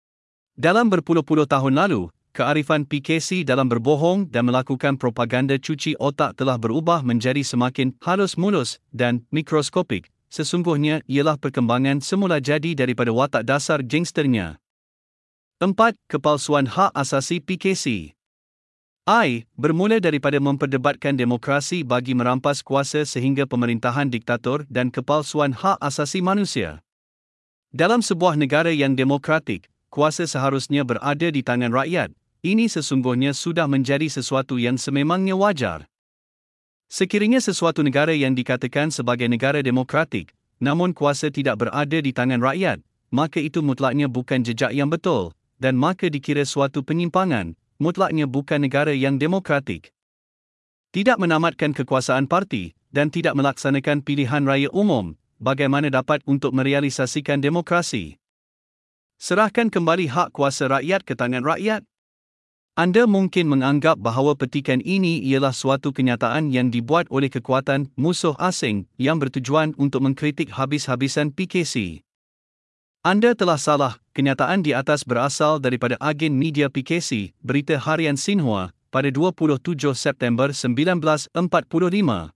A: Dalam berpuluh-puluh tahun lalu, kearifan P K C dalam berbohong dan melakukan propaganda cuci otak telah berubah menjadi semakin halus-mulus dan mikroskopik. Sesungguhnya ialah perkembangan semula jadi daripada watak dasar gangsternya. empat. Kepalsuan hak asasi P K C. I, bermula daripada memperdebatkan demokrasi bagi merampas kuasa sehingga pemerintahan diktator dan kepalsuan hak asasi manusia. Dalam sebuah negara yang demokratik, kuasa seharusnya berada di tangan rakyat. Ini sesungguhnya sudah menjadi sesuatu yang sememangnya wajar. Sekiranya sesuatu negara yang dikatakan sebagai negara demokratik, namun kuasa tidak berada di tangan rakyat, maka itu mutlaknya bukan jejak yang betul, dan maka dikira suatu penyimpangan, mutlaknya bukan negara yang demokratik. Tidak menamatkan kekuasaan parti, dan tidak melaksanakan pilihan raya umum, bagaimana dapat untuk merealisasikan demokrasi? Serahkan kembali hak kuasa rakyat ke tangan rakyat. Anda mungkin menganggap bahawa petikan ini ialah suatu kenyataan yang dibuat oleh kekuatan musuh asing yang bertujuan untuk mengkritik habis-habisan P K C. Anda telah salah, kenyataan di atas berasal daripada agen media P K C, berita harian Xinhua, pada dua puluh tujuh September sembilan belas empat puluh lima.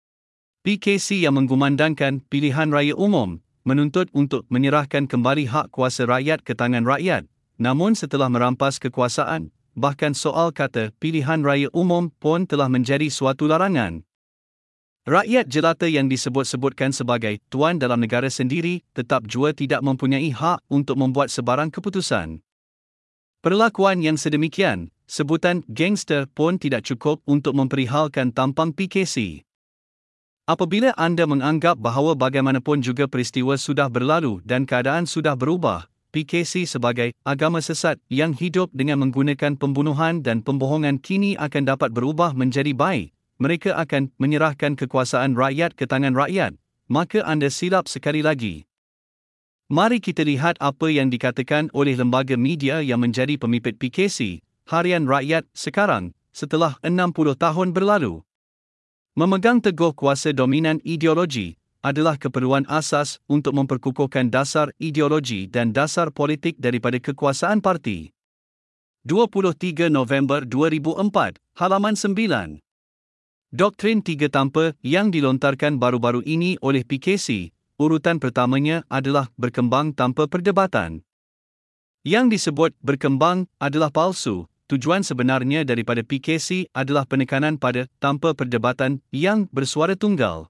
A: P K C yang mengumandangkan pilihan raya umum, menuntut untuk menyerahkan kembali hak kuasa rakyat ke tangan rakyat, namun setelah merampas kekuasaan, bahkan soal kata pilihan raya umum pun telah menjadi suatu larangan. Rakyat jelata yang disebut-sebutkan sebagai tuan dalam negara sendiri tetap jua tidak mempunyai hak untuk membuat sebarang keputusan. Perlakuan yang sedemikian, sebutan gangster pun tidak cukup untuk memperihalkan tampang P K C. Apabila anda menganggap bahawa bagaimanapun juga peristiwa sudah berlalu dan keadaan sudah berubah, P K C sebagai agama sesat yang hidup dengan menggunakan pembunuhan dan pembohongan kini akan dapat berubah menjadi baik, mereka akan menyerahkan kekuasaan rakyat ke tangan rakyat, maka anda silap sekali lagi. Mari kita lihat apa yang dikatakan oleh lembaga media yang menjadi pemipit P K C, Harian Rakyat, sekarang, setelah enam puluh tahun berlalu. Memegang teguh kuasa dominan ideologi adalah keperluan asas untuk memperkukuhkan dasar ideologi dan dasar politik daripada kekuasaan parti. dua puluh tiga November dua ribu empat, halaman sembilan. Doktrin tiga tanpa yang dilontarkan baru-baru ini oleh P K C, urutan pertamanya adalah berkembang tanpa perdebatan. Yang disebut berkembang adalah palsu. Tujuan sebenarnya daripada P K C adalah penekanan pada tanpa perdebatan yang bersuara tunggal.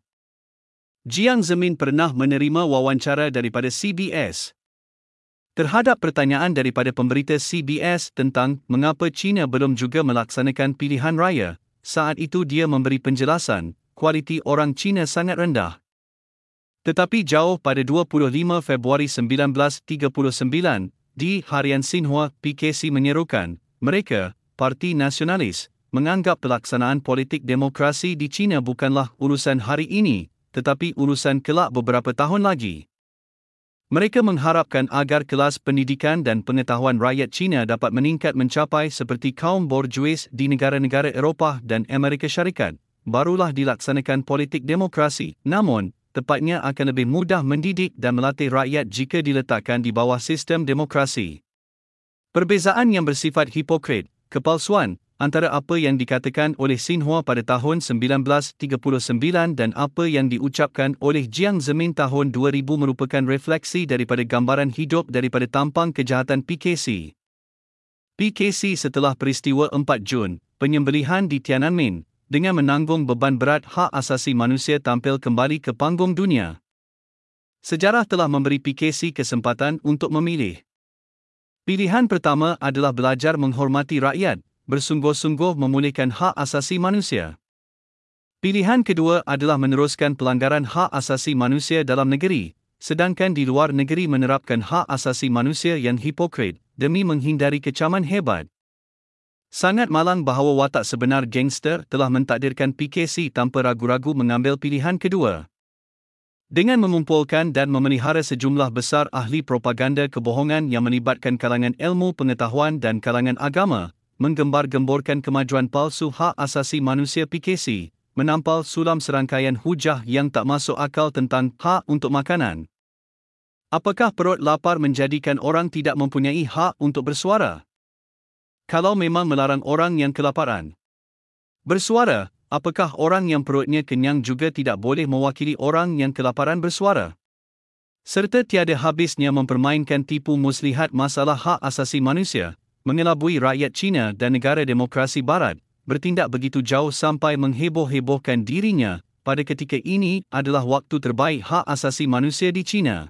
A: Jiang Zemin pernah menerima wawancara daripada C B S. Terhadap pertanyaan daripada pemberita C B S tentang mengapa China belum juga melaksanakan pilihan raya, saat itu dia memberi penjelasan, kualiti orang China sangat rendah. Tetapi jauh pada dua puluh lima Februari sembilan belas tiga puluh sembilan, di Harian Xinhua, P K C menyerukan, mereka, Parti Nasionalis, menganggap pelaksanaan politik demokrasi di China bukanlah urusan hari ini, tetapi urusan kelak beberapa tahun lagi. Mereka mengharapkan agar kelas pendidikan dan pengetahuan rakyat China dapat meningkat mencapai seperti kaum borjuis di negara-negara Eropah dan Amerika Syarikat, barulah dilaksanakan politik demokrasi, namun, tepatnya akan lebih mudah mendidik dan melatih rakyat jika diletakkan di bawah sistem demokrasi. Perbezaan yang bersifat hipokrit, kepalsuan, antara apa yang dikatakan oleh Xinhua pada tahun sembilan belas tiga puluh sembilan dan apa yang diucapkan oleh Jiang Zemin tahun dua ribu merupakan refleksi daripada gambaran hidup daripada tampang kejahatan P K C. P K C setelah peristiwa empat Jun, penyembelihan di Tiananmen, dengan menanggung beban berat hak asasi manusia tampil kembali ke panggung dunia. Sejarah telah memberi P K C kesempatan untuk memilih. Pilihan pertama adalah belajar menghormati rakyat, bersungguh-sungguh memulihkan hak asasi manusia. Pilihan kedua adalah meneruskan pelanggaran hak asasi manusia dalam negeri, sedangkan di luar negeri menerapkan hak asasi manusia yang hipokrit, demi menghindari kecaman hebat. Sangat malang bahawa watak sebenar gangster telah mentakdirkan P K C tanpa ragu-ragu mengambil pilihan kedua. Dengan mengumpulkan dan memelihara sejumlah besar ahli propaganda kebohongan yang melibatkan kalangan ilmu pengetahuan dan kalangan agama, menggembar-gemborkan kemajuan palsu hak asasi manusia P K C, menampal sulam serangkaian hujah yang tak masuk akal tentang hak untuk makanan. Apakah perut lapar menjadikan orang tidak mempunyai hak untuk bersuara? Kalau memang melarang orang yang kelaparan bersuara, apakah orang yang perutnya kenyang juga tidak boleh mewakili orang yang kelaparan bersuara? Serta tiada habisnya mempermainkan tipu muslihat masalah hak asasi manusia, mengelabui rakyat China dan negara demokrasi barat, bertindak begitu jauh sampai mengheboh-hebohkan dirinya pada ketika ini adalah waktu terbaik hak asasi manusia di China.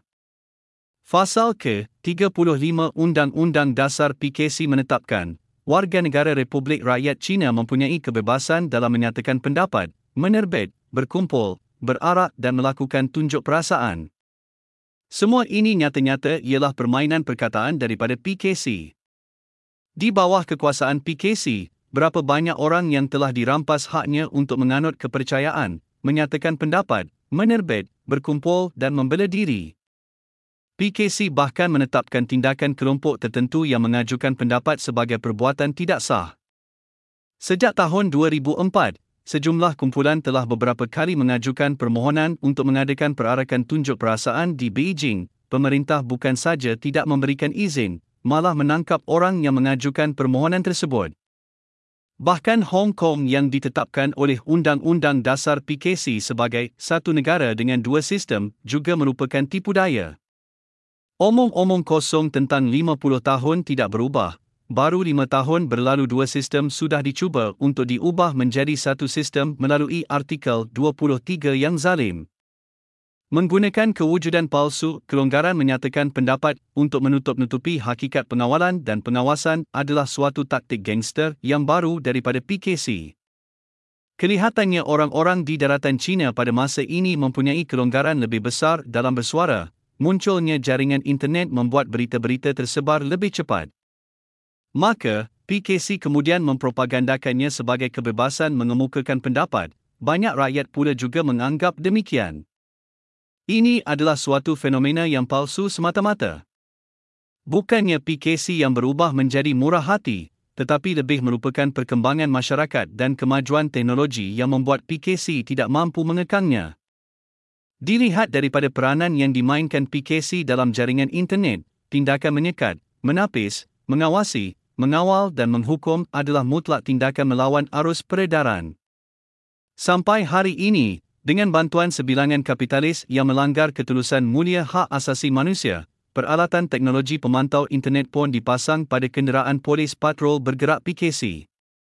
A: Fasal ke tiga puluh lima Undang-Undang Dasar P K C menetapkan, warga negara Republik Rakyat China mempunyai kebebasan dalam menyatakan pendapat, menerbit, berkumpul, berarak dan melakukan tunjuk perasaan. Semua ini nyata-nyata ialah permainan perkataan daripada P K C. Di bawah kekuasaan P K C, berapa banyak orang yang telah dirampas haknya untuk menganut kepercayaan, menyatakan pendapat, menerbit, berkumpul dan membela diri. P K C bahkan menetapkan tindakan kelompok tertentu yang mengajukan pendapat sebagai perbuatan tidak sah. Sejak tahun dua ribu empat, sejumlah kumpulan telah beberapa kali mengajukan permohonan untuk mengadakan perarakan tunjuk perasaan di Beijing. Pemerintah bukan saja tidak memberikan izin, malah menangkap orang yang mengajukan permohonan tersebut. Bahkan Hong Kong yang ditetapkan oleh Undang-Undang Dasar P K C sebagai satu negara dengan dua sistem juga merupakan tipu daya. Omong-omong kosong tentang lima puluh tahun tidak berubah. Baru lima tahun berlalu dua sistem sudah dicuba untuk diubah menjadi satu sistem melalui artikel dua puluh tiga yang zalim. Menggunakan kewujudan palsu, kelonggaran menyatakan pendapat untuk menutup-nutupi hakikat pengawalan dan pengawasan adalah suatu taktik gangster yang baru daripada P K C. Kelihatannya orang-orang di daratan China pada masa ini mempunyai kelonggaran lebih besar dalam bersuara. Munculnya jaringan internet membuat berita-berita tersebar lebih cepat. Maka, P K C kemudian mempropagandakannya sebagai kebebasan mengemukakan pendapat. Banyak rakyat pula juga menganggap demikian. Ini adalah suatu fenomena yang palsu semata-mata. Bukannya P K C yang berubah menjadi murah hati, tetapi lebih merupakan perkembangan masyarakat dan kemajuan teknologi yang membuat P K C tidak mampu mengekangnya. Dilihat daripada peranan yang dimainkan P K C dalam jaringan internet, tindakan menyekat, menapis, mengawasi, mengawal dan menghukum adalah mutlak tindakan melawan arus peredaran. Sampai hari ini, dengan bantuan sebilangan kapitalis yang melanggar ketulusan mulia hak asasi manusia, peralatan teknologi pemantau internet pun dipasang pada kenderaan polis patrol bergerak P K C.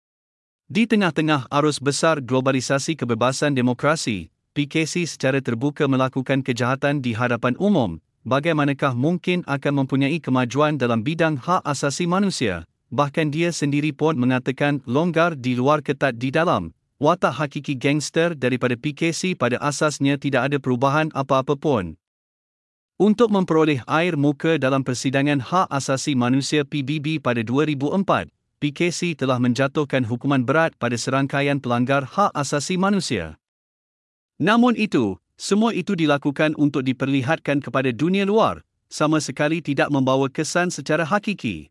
A: Di tengah-tengah arus besar globalisasi kebebasan demokrasi, P K C secara terbuka melakukan kejahatan di hadapan umum. Bagaimanakah mungkin akan mempunyai kemajuan dalam bidang hak asasi manusia? Bahkan dia sendiri pun mengatakan longgar di luar ketat di dalam. Watak hakiki gangster daripada P K C pada asasnya tidak ada perubahan apa-apa pun. Untuk memperoleh air muka dalam persidangan hak asasi manusia P B B pada dua ribu empat, P K C telah menjatuhkan hukuman berat pada serangkaian pelanggar hak asasi manusia. Namun itu, semua itu dilakukan untuk diperlihatkan kepada dunia luar, sama sekali tidak membawa kesan secara hakiki.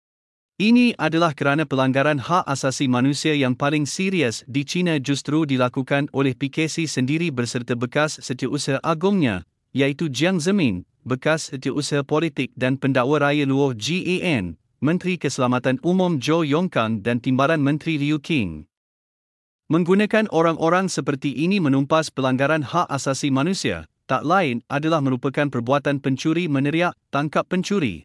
A: Ini adalah kerana pelanggaran hak asasi manusia yang paling serius di China justru dilakukan oleh P K C sendiri berserta bekas setiausaha agungnya, iaitu Jiang Zemin, bekas setiausaha politik dan pendakwa raya Luo G A N, Menteri Keselamatan Umum Zhou Yongkang dan Timbalan Menteri Liu Qing. Menggunakan orang-orang seperti ini menumpas pelanggaran hak asasi manusia, tak lain adalah merupakan perbuatan pencuri meneriak, tangkap pencuri.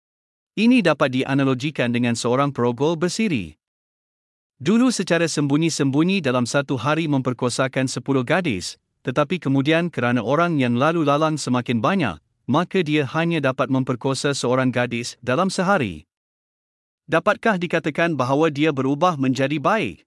A: Ini dapat dianalogikan dengan seorang perogol bersiri. Dulu secara sembunyi-sembunyi dalam satu hari memperkosakan sepuluh gadis, tetapi kemudian kerana orang yang lalu lalang semakin banyak, maka dia hanya dapat memperkosa seorang gadis dalam sehari. Dapatkah dikatakan bahawa dia berubah menjadi baik?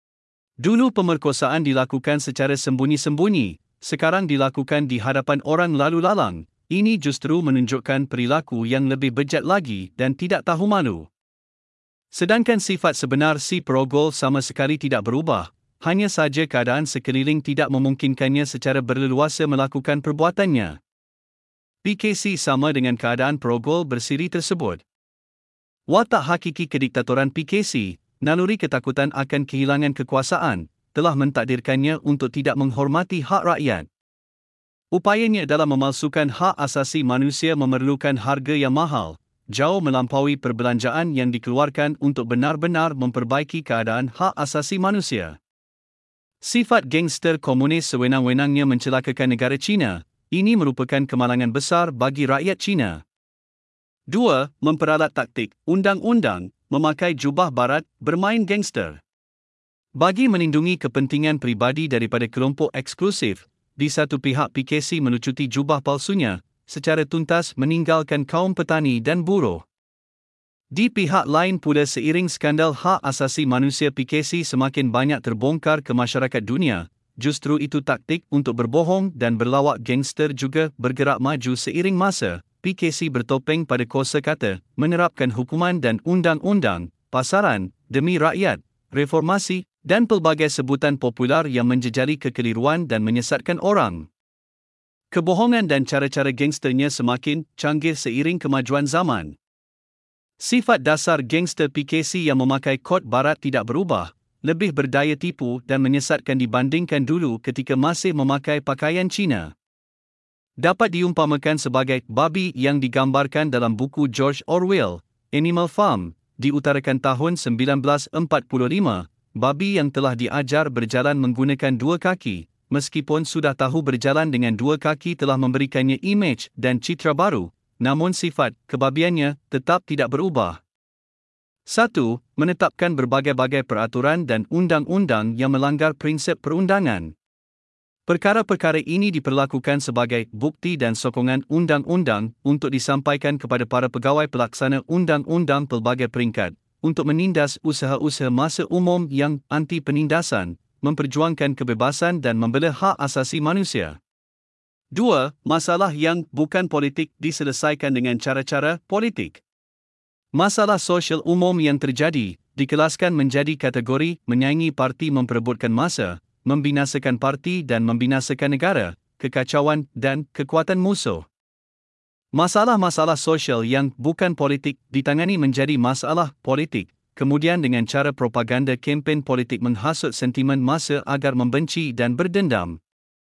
A: Dulu pemerkosaan dilakukan secara sembunyi-sembunyi, sekarang dilakukan di hadapan orang lalu lalang. Ini justru menunjukkan perilaku yang lebih bejat lagi dan tidak tahu malu. Sedangkan sifat sebenar si perogol sama sekali tidak berubah, hanya saja keadaan sekeliling tidak memungkinkannya secara berleluasa melakukan perbuatannya. P K C sama dengan keadaan perogol bersiri tersebut. Watak hakiki kediktatoran P K C, naluri ketakutan akan kehilangan kekuasaan, telah mentakdirkannya untuk tidak menghormati hak rakyat. Upayanya dalam memalsukan hak asasi manusia memerlukan harga yang mahal, jauh melampaui perbelanjaan yang dikeluarkan untuk benar-benar memperbaiki keadaan hak asasi manusia. Sifat gangster komunis sewenang-wenangnya mencelakakan negara China, ini merupakan kemalangan besar bagi rakyat China. Dua, memperalat taktik, undang-undang, memakai jubah barat, bermain gangster. Bagi melindungi kepentingan peribadi daripada kelompok eksklusif, di satu pihak P K C melucuti jubah palsunya, secara tuntas meninggalkan kaum petani dan buruh. Di pihak lain pula, seiring skandal hak asasi manusia P K C semakin banyak terbongkar ke masyarakat dunia, justru itu taktik untuk berbohong dan berlawak gangster juga bergerak maju seiring masa. P K C bertopeng pada kosakata, menerapkan hukuman dan undang-undang, pasaran, demi rakyat, reformasi, dan pelbagai sebutan popular yang menjejali kekeliruan dan menyesatkan orang. Kebohongan dan cara-cara gangsternya semakin canggih seiring kemajuan zaman. Sifat dasar gangster P K C yang memakai kod barat tidak berubah, lebih berdaya tipu dan menyesatkan dibandingkan dulu ketika masih memakai pakaian Cina. Dapat diumpamakan sebagai babi yang digambarkan dalam buku George Orwell, Animal Farm, diutarakan tahun sembilan belas empat puluh lima. Babi yang telah diajar berjalan menggunakan dua kaki, meskipun sudah tahu berjalan dengan dua kaki telah memberikannya imej dan citra baru, namun sifat kebabiannya tetap tidak berubah. satu. Menetapkan berbagai-bagai peraturan dan undang-undang yang melanggar prinsip perundangan. Perkara-perkara ini diperlakukan sebagai bukti dan sokongan undang-undang untuk disampaikan kepada para pegawai pelaksana undang-undang pelbagai peringkat, untuk menindas usaha-usaha masa umum yang anti penindasan, memperjuangkan kebebasan dan membela hak asasi manusia. dua. Masalah yang bukan politik diselesaikan dengan cara-cara politik. Masalah sosial umum yang terjadi dikelaskan menjadi kategori menyaingi parti, memperebutkan masa, membinasakan parti dan membinasakan negara, kekacauan dan kekuatan musuh. Masalah-masalah sosial yang bukan politik ditangani menjadi masalah politik, kemudian dengan cara propaganda kempen politik menghasut sentimen massa agar membenci dan berdendam.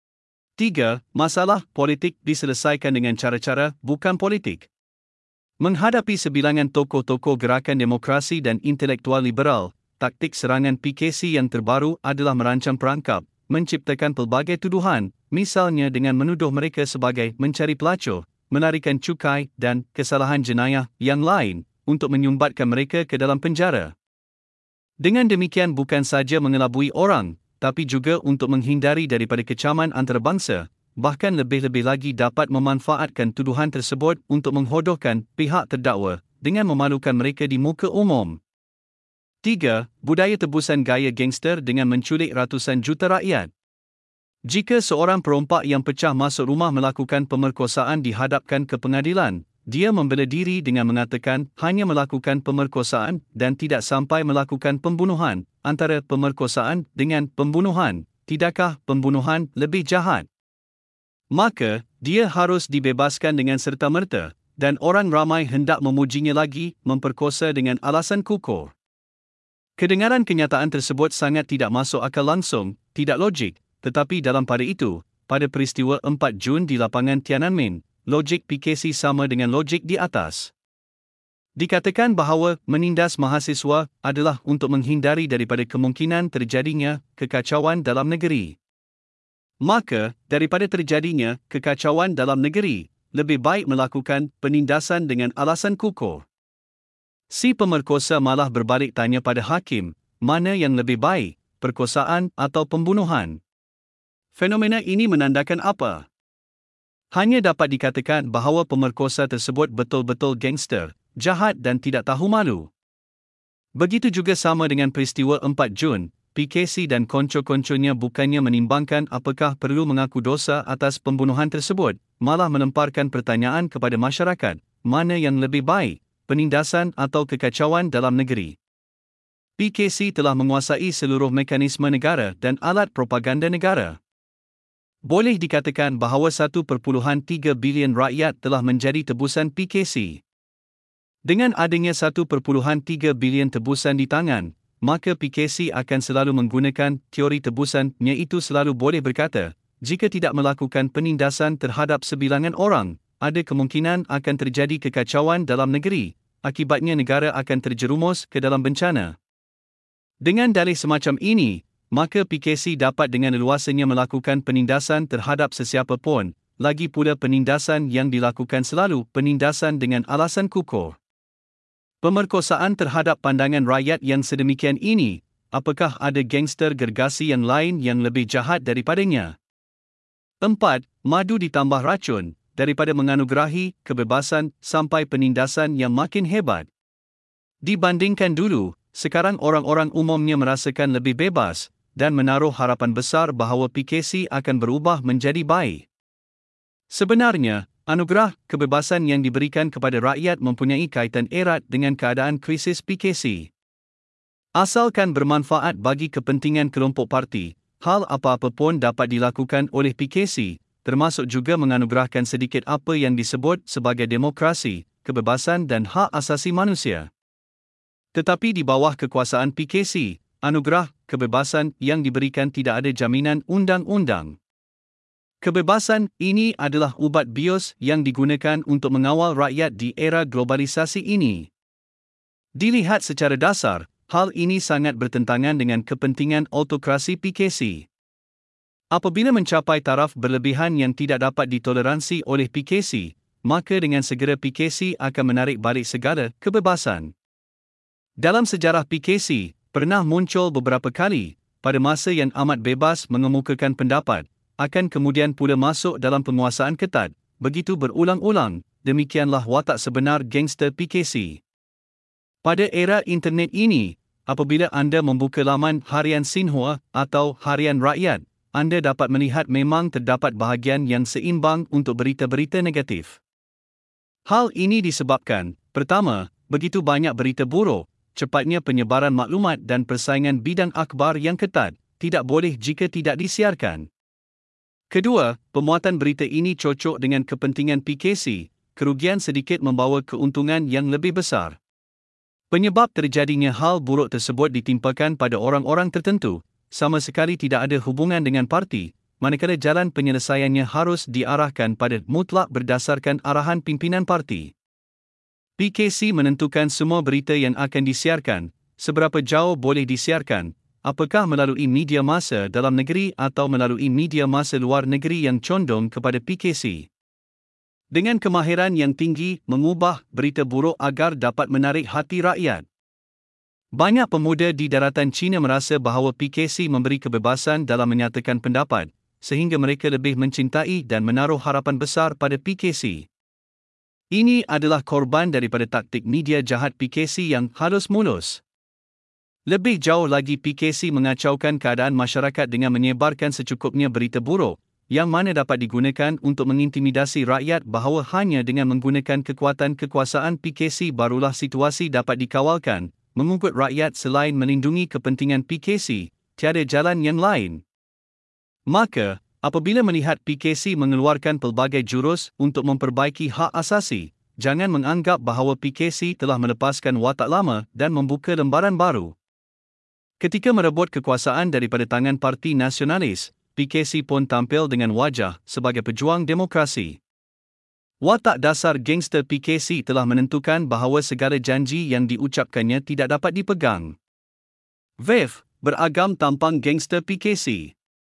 A: tiga. Masalah politik diselesaikan dengan cara-cara bukan politik. Menghadapi sebilangan tokoh-tokoh gerakan demokrasi dan intelektual liberal, taktik serangan P K C yang terbaru adalah merancang perangkap, menciptakan pelbagai tuduhan, misalnya dengan menuduh mereka sebagai mencari pelacur, menarikan cukai dan kesalahan jenayah yang lain untuk menyumbatkan mereka ke dalam penjara. Dengan demikian bukan saja mengelabui orang, tapi juga untuk menghindari daripada kecaman antarabangsa, bahkan lebih-lebih lagi dapat memanfaatkan tuduhan tersebut untuk menghodohkan pihak terdakwa dengan memalukan mereka di muka umum. tiga. Budaya tebusan gaya gangster dengan menculik ratusan juta rakyat. Jika seorang perompak yang pecah masuk rumah melakukan pemerkosaan dihadapkan ke pengadilan, dia membela diri dengan mengatakan hanya melakukan pemerkosaan dan tidak sampai melakukan pembunuhan. Antara pemerkosaan dengan pembunuhan, tidakkah pembunuhan lebih jahat? Maka, dia harus dibebaskan dengan serta-merta, dan orang ramai hendak memujinya lagi, memperkosa dengan alasan kukur. Kedengaran kenyataan tersebut sangat tidak masuk akal langsung, tidak logik. Tetapi dalam pada itu, pada peristiwa empat Jun di lapangan Tiananmen, logik P K C sama dengan logik di atas. Dikatakan bahawa menindas mahasiswa adalah untuk menghindari daripada kemungkinan terjadinya kekacauan dalam negeri. Maka, daripada terjadinya kekacauan dalam negeri, lebih baik melakukan penindasan dengan alasan kukur. Si pemerkosa malah berbalik tanya pada hakim, mana yang lebih baik, perkosaan atau pembunuhan? Fenomena ini menandakan apa? Hanya dapat dikatakan bahawa pemerkosa tersebut betul-betul gangster, jahat dan tidak tahu malu. Begitu juga sama dengan peristiwa empat Jun, P K C dan konco-konconya bukannya menimbangkan apakah perlu mengaku dosa atas pembunuhan tersebut, malah melemparkan pertanyaan kepada masyarakat, mana yang lebih baik, penindasan atau kekacauan dalam negeri. P K C telah menguasai seluruh mekanisme negara dan alat propaganda negara. Boleh dikatakan bahawa satu perpuluhan tiga bilion rakyat telah menjadi tebusan P K C. Dengan adanya satu perpuluhan tiga bilion tebusan di tangan, maka P K C akan selalu menggunakan teori tebusan, iaitu selalu boleh berkata, jika tidak melakukan penindasan terhadap sebilangan orang, ada kemungkinan akan terjadi kekacauan dalam negeri, akibatnya negara akan terjerumus ke dalam bencana. Dengan dalih semacam ini, maka P K C dapat dengan leluasanya melakukan penindasan terhadap sesiapa pun, lagi pula penindasan yang dilakukan selalu penindasan dengan alasan kukur. Pemerkosaan terhadap pandangan rakyat yang sedemikian ini apakah ada gangster gergasi yang lain yang lebih jahat daripadanya? Empat. Madu ditambah racun, daripada menganugerahi kebebasan sampai penindasan yang makin hebat. Dibandingkan dulu, sekarang orang-orang umumnya merasakan lebih bebas dan menaruh harapan besar bahawa P K C akan berubah menjadi baik. Sebenarnya, anugerah kebebasan yang diberikan kepada rakyat mempunyai kaitan erat dengan keadaan krisis P K C. Asalkan bermanfaat bagi kepentingan kelompok parti, hal apa-apa pun dapat dilakukan oleh P K C, termasuk juga menganugerahkan sedikit apa yang disebut sebagai demokrasi, kebebasan dan hak asasi manusia. Tetapi di bawah kekuasaan P K C, anugerah kebebasan yang diberikan tidak ada jaminan undang-undang. Kebebasan ini adalah ubat bios yang digunakan untuk mengawal rakyat di era globalisasi ini. Dilihat secara dasar, hal ini sangat bertentangan dengan kepentingan autokrasi P K C. Apabila mencapai taraf berlebihan yang tidak dapat ditoleransi oleh P K C, maka dengan segera P K C akan menarik balik segala kebebasan. Dalam sejarah P K C, pernah muncul beberapa kali, pada masa yang amat bebas mengemukakan pendapat, akan kemudian pula masuk dalam penguasaan ketat, begitu berulang-ulang, demikianlah watak sebenar gangster P K C. Pada era internet ini, apabila anda membuka laman Harian Xinhua atau Harian Rakyat, anda dapat melihat memang terdapat bahagian yang seimbang untuk berita-berita negatif. Hal ini disebabkan, pertama, begitu banyak berita buruk, cepatnya penyebaran maklumat dan persaingan bidang akhbar yang ketat, tidak boleh jika tidak disiarkan. Kedua, pemuatan berita ini cocok dengan kepentingan P K C, kerugian sedikit membawa keuntungan yang lebih besar. Penyebab terjadinya hal buruk tersebut ditimpakan pada orang-orang tertentu, sama sekali tidak ada hubungan dengan parti, manakala jalan penyelesaiannya harus diarahkan pada mutlak berdasarkan arahan pimpinan parti. P K C menentukan semua berita yang akan disiarkan, seberapa jauh boleh disiarkan, apakah melalui media massa dalam negeri atau melalui media massa luar negeri yang condong kepada P K C. Dengan kemahiran yang tinggi mengubah berita buruk agar dapat menarik hati rakyat. Banyak pemuda di daratan China merasa bahawa P K C memberi kebebasan dalam menyatakan pendapat, sehingga mereka lebih mencintai dan menaruh harapan besar pada P K C. Ini adalah korban daripada taktik media jahat P K C yang halus mulus. Lebih jauh lagi P K C mengacaukan keadaan masyarakat dengan menyebarkan secukupnya berita buruk, yang mana dapat digunakan untuk mengintimidasi rakyat bahawa hanya dengan menggunakan kekuatan kekuasaan P K C barulah situasi dapat dikawalkan, mengungkut rakyat selain melindungi kepentingan P K C, tiada jalan yang lain. Maka, apabila melihat P K C mengeluarkan pelbagai jurus untuk memperbaiki hak asasi, jangan menganggap bahawa P K C telah melepaskan watak lama dan membuka lembaran baru. Ketika merebut kekuasaan daripada tangan Parti Nasionalis, P K C pun tampil dengan wajah sebagai pejuang demokrasi. Watak dasar gangster P K C telah menentukan bahawa segala janji yang diucapkannya tidak dapat dipegang. V I F, beragam tampang gangster P K C.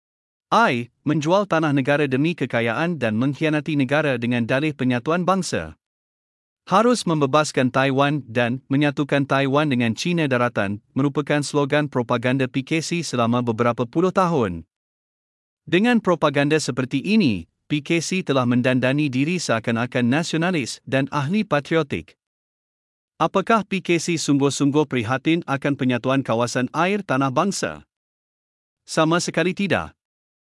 A: I, menjual tanah negara demi kekayaan dan mengkhianati negara dengan dalih penyatuan bangsa. Harus membebaskan Taiwan dan menyatukan Taiwan dengan China daratan merupakan slogan propaganda P K C selama beberapa puluh tahun. Dengan propaganda seperti ini, P K C telah mendandani diri seakan-akan nasionalis dan ahli patriotik. Apakah P K C sungguh-sungguh prihatin akan penyatuan kawasan air tanah bangsa? Sama sekali tidak.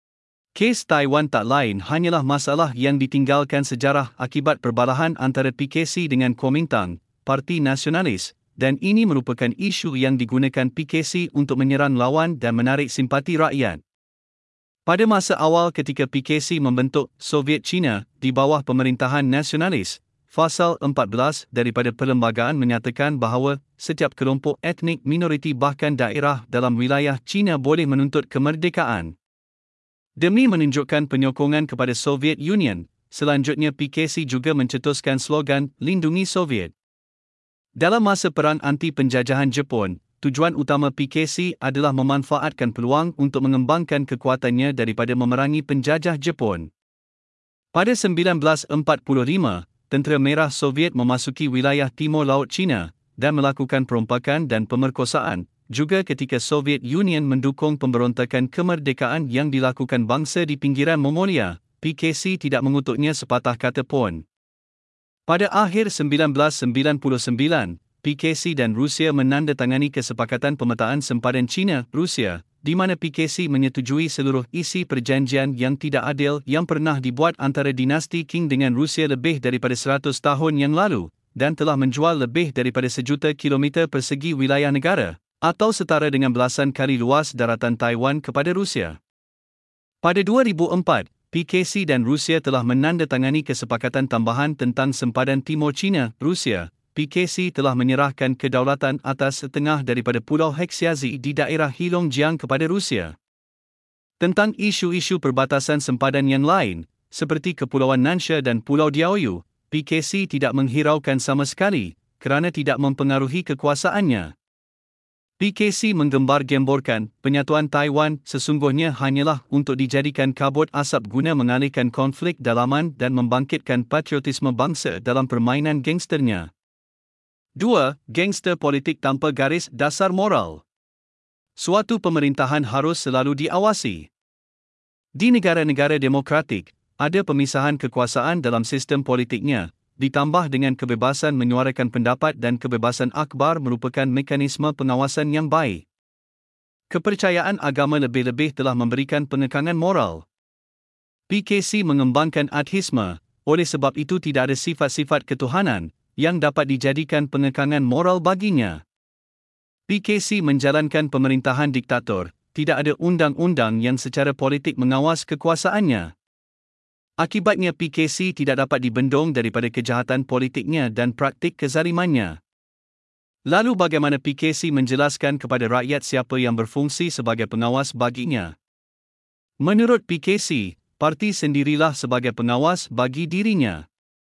A: Kes Taiwan tak lain hanyalah masalah yang ditinggalkan sejarah akibat perbalahan antara P K C dengan Kuomintang, Parti Nasionalis, dan ini merupakan isu yang digunakan P K C untuk menyerang lawan dan menarik simpati rakyat. Pada masa awal ketika P K C membentuk Soviet China di bawah pemerintahan nasionalis, Fasal empat belas daripada perlembagaan menyatakan bahawa setiap kelompok etnik minoriti bahkan daerah dalam wilayah China boleh menuntut kemerdekaan. Demi menunjukkan penyokongan kepada Soviet Union, selanjutnya P K C juga mencetuskan slogan Lindungi Soviet. Dalam masa perang anti-penjajahan Jepun, tujuan utama P K C adalah memanfaatkan peluang untuk mengembangkan kekuatannya daripada memerangi penjajah Jepun. Pada seribu sembilan ratus empat puluh lima, Tentera Merah Soviet memasuki wilayah Timur Laut China dan melakukan perombakan dan pemerkosaan, juga ketika Soviet Union mendukung pemberontakan kemerdekaan yang dilakukan bangsa di pinggiran Mongolia, P K C tidak mengutuknya sepatah kata pun. Pada akhir sembilan belas sembilan puluh sembilan, P K C dan Rusia menandatangani kesepakatan pemetaan sempadan China-Rusia, di mana P K C menyetujui seluruh isi perjanjian yang tidak adil yang pernah dibuat antara dinasti Qing dengan Rusia lebih daripada seratus tahun yang lalu, dan telah menjual lebih daripada sejuta kilometer persegi wilayah negara, atau setara dengan belasan kali luas daratan Taiwan kepada Rusia. Pada dua ribu empat, P K C dan Rusia telah menandatangani kesepakatan tambahan tentang sempadan Timur China, Rusia. P K C telah menyerahkan kedaulatan atas setengah daripada Pulau Hexiazi di daerah Heilongjiang kepada Rusia. Tentang isu-isu perbatasan sempadan yang lain, seperti Kepulauan Nansha dan Pulau Diaoyu, P K C tidak menghiraukan sama sekali, kerana tidak mempengaruhi kekuasaannya. P K C menggembar-gemborkan penyatuan Taiwan sesungguhnya hanyalah untuk dijadikan kabut asap guna mengalihkan konflik dalaman dan membangkitkan patriotisme bangsa dalam permainan gangsternya. dua. Gangster politik tanpa garis dasar moral. Suatu pemerintahan harus selalu diawasi. Di negara-negara demokratik, ada pemisahan kekuasaan dalam sistem politiknya, ditambah dengan kebebasan menyuarakan pendapat dan kebebasan akhbar merupakan mekanisme pengawasan yang baik. Kepercayaan agama lebih-lebih telah memberikan pengekangan moral. P K C mengembangkan atheisme, oleh sebab itu tidak ada sifat-sifat ketuhanan yang dapat dijadikan pengekangan moral baginya. P K C menjalankan pemerintahan diktator, tidak ada undang-undang yang secara politik mengawas kekuasaannya. Akibatnya P K C tidak dapat dibendung daripada kejahatan politiknya dan praktik kezalimannya. Lalu bagaimana P K C menjelaskan kepada rakyat siapa yang berfungsi sebagai pengawas baginya? Menurut P K C, parti sendirilah sebagai pengawas bagi dirinya.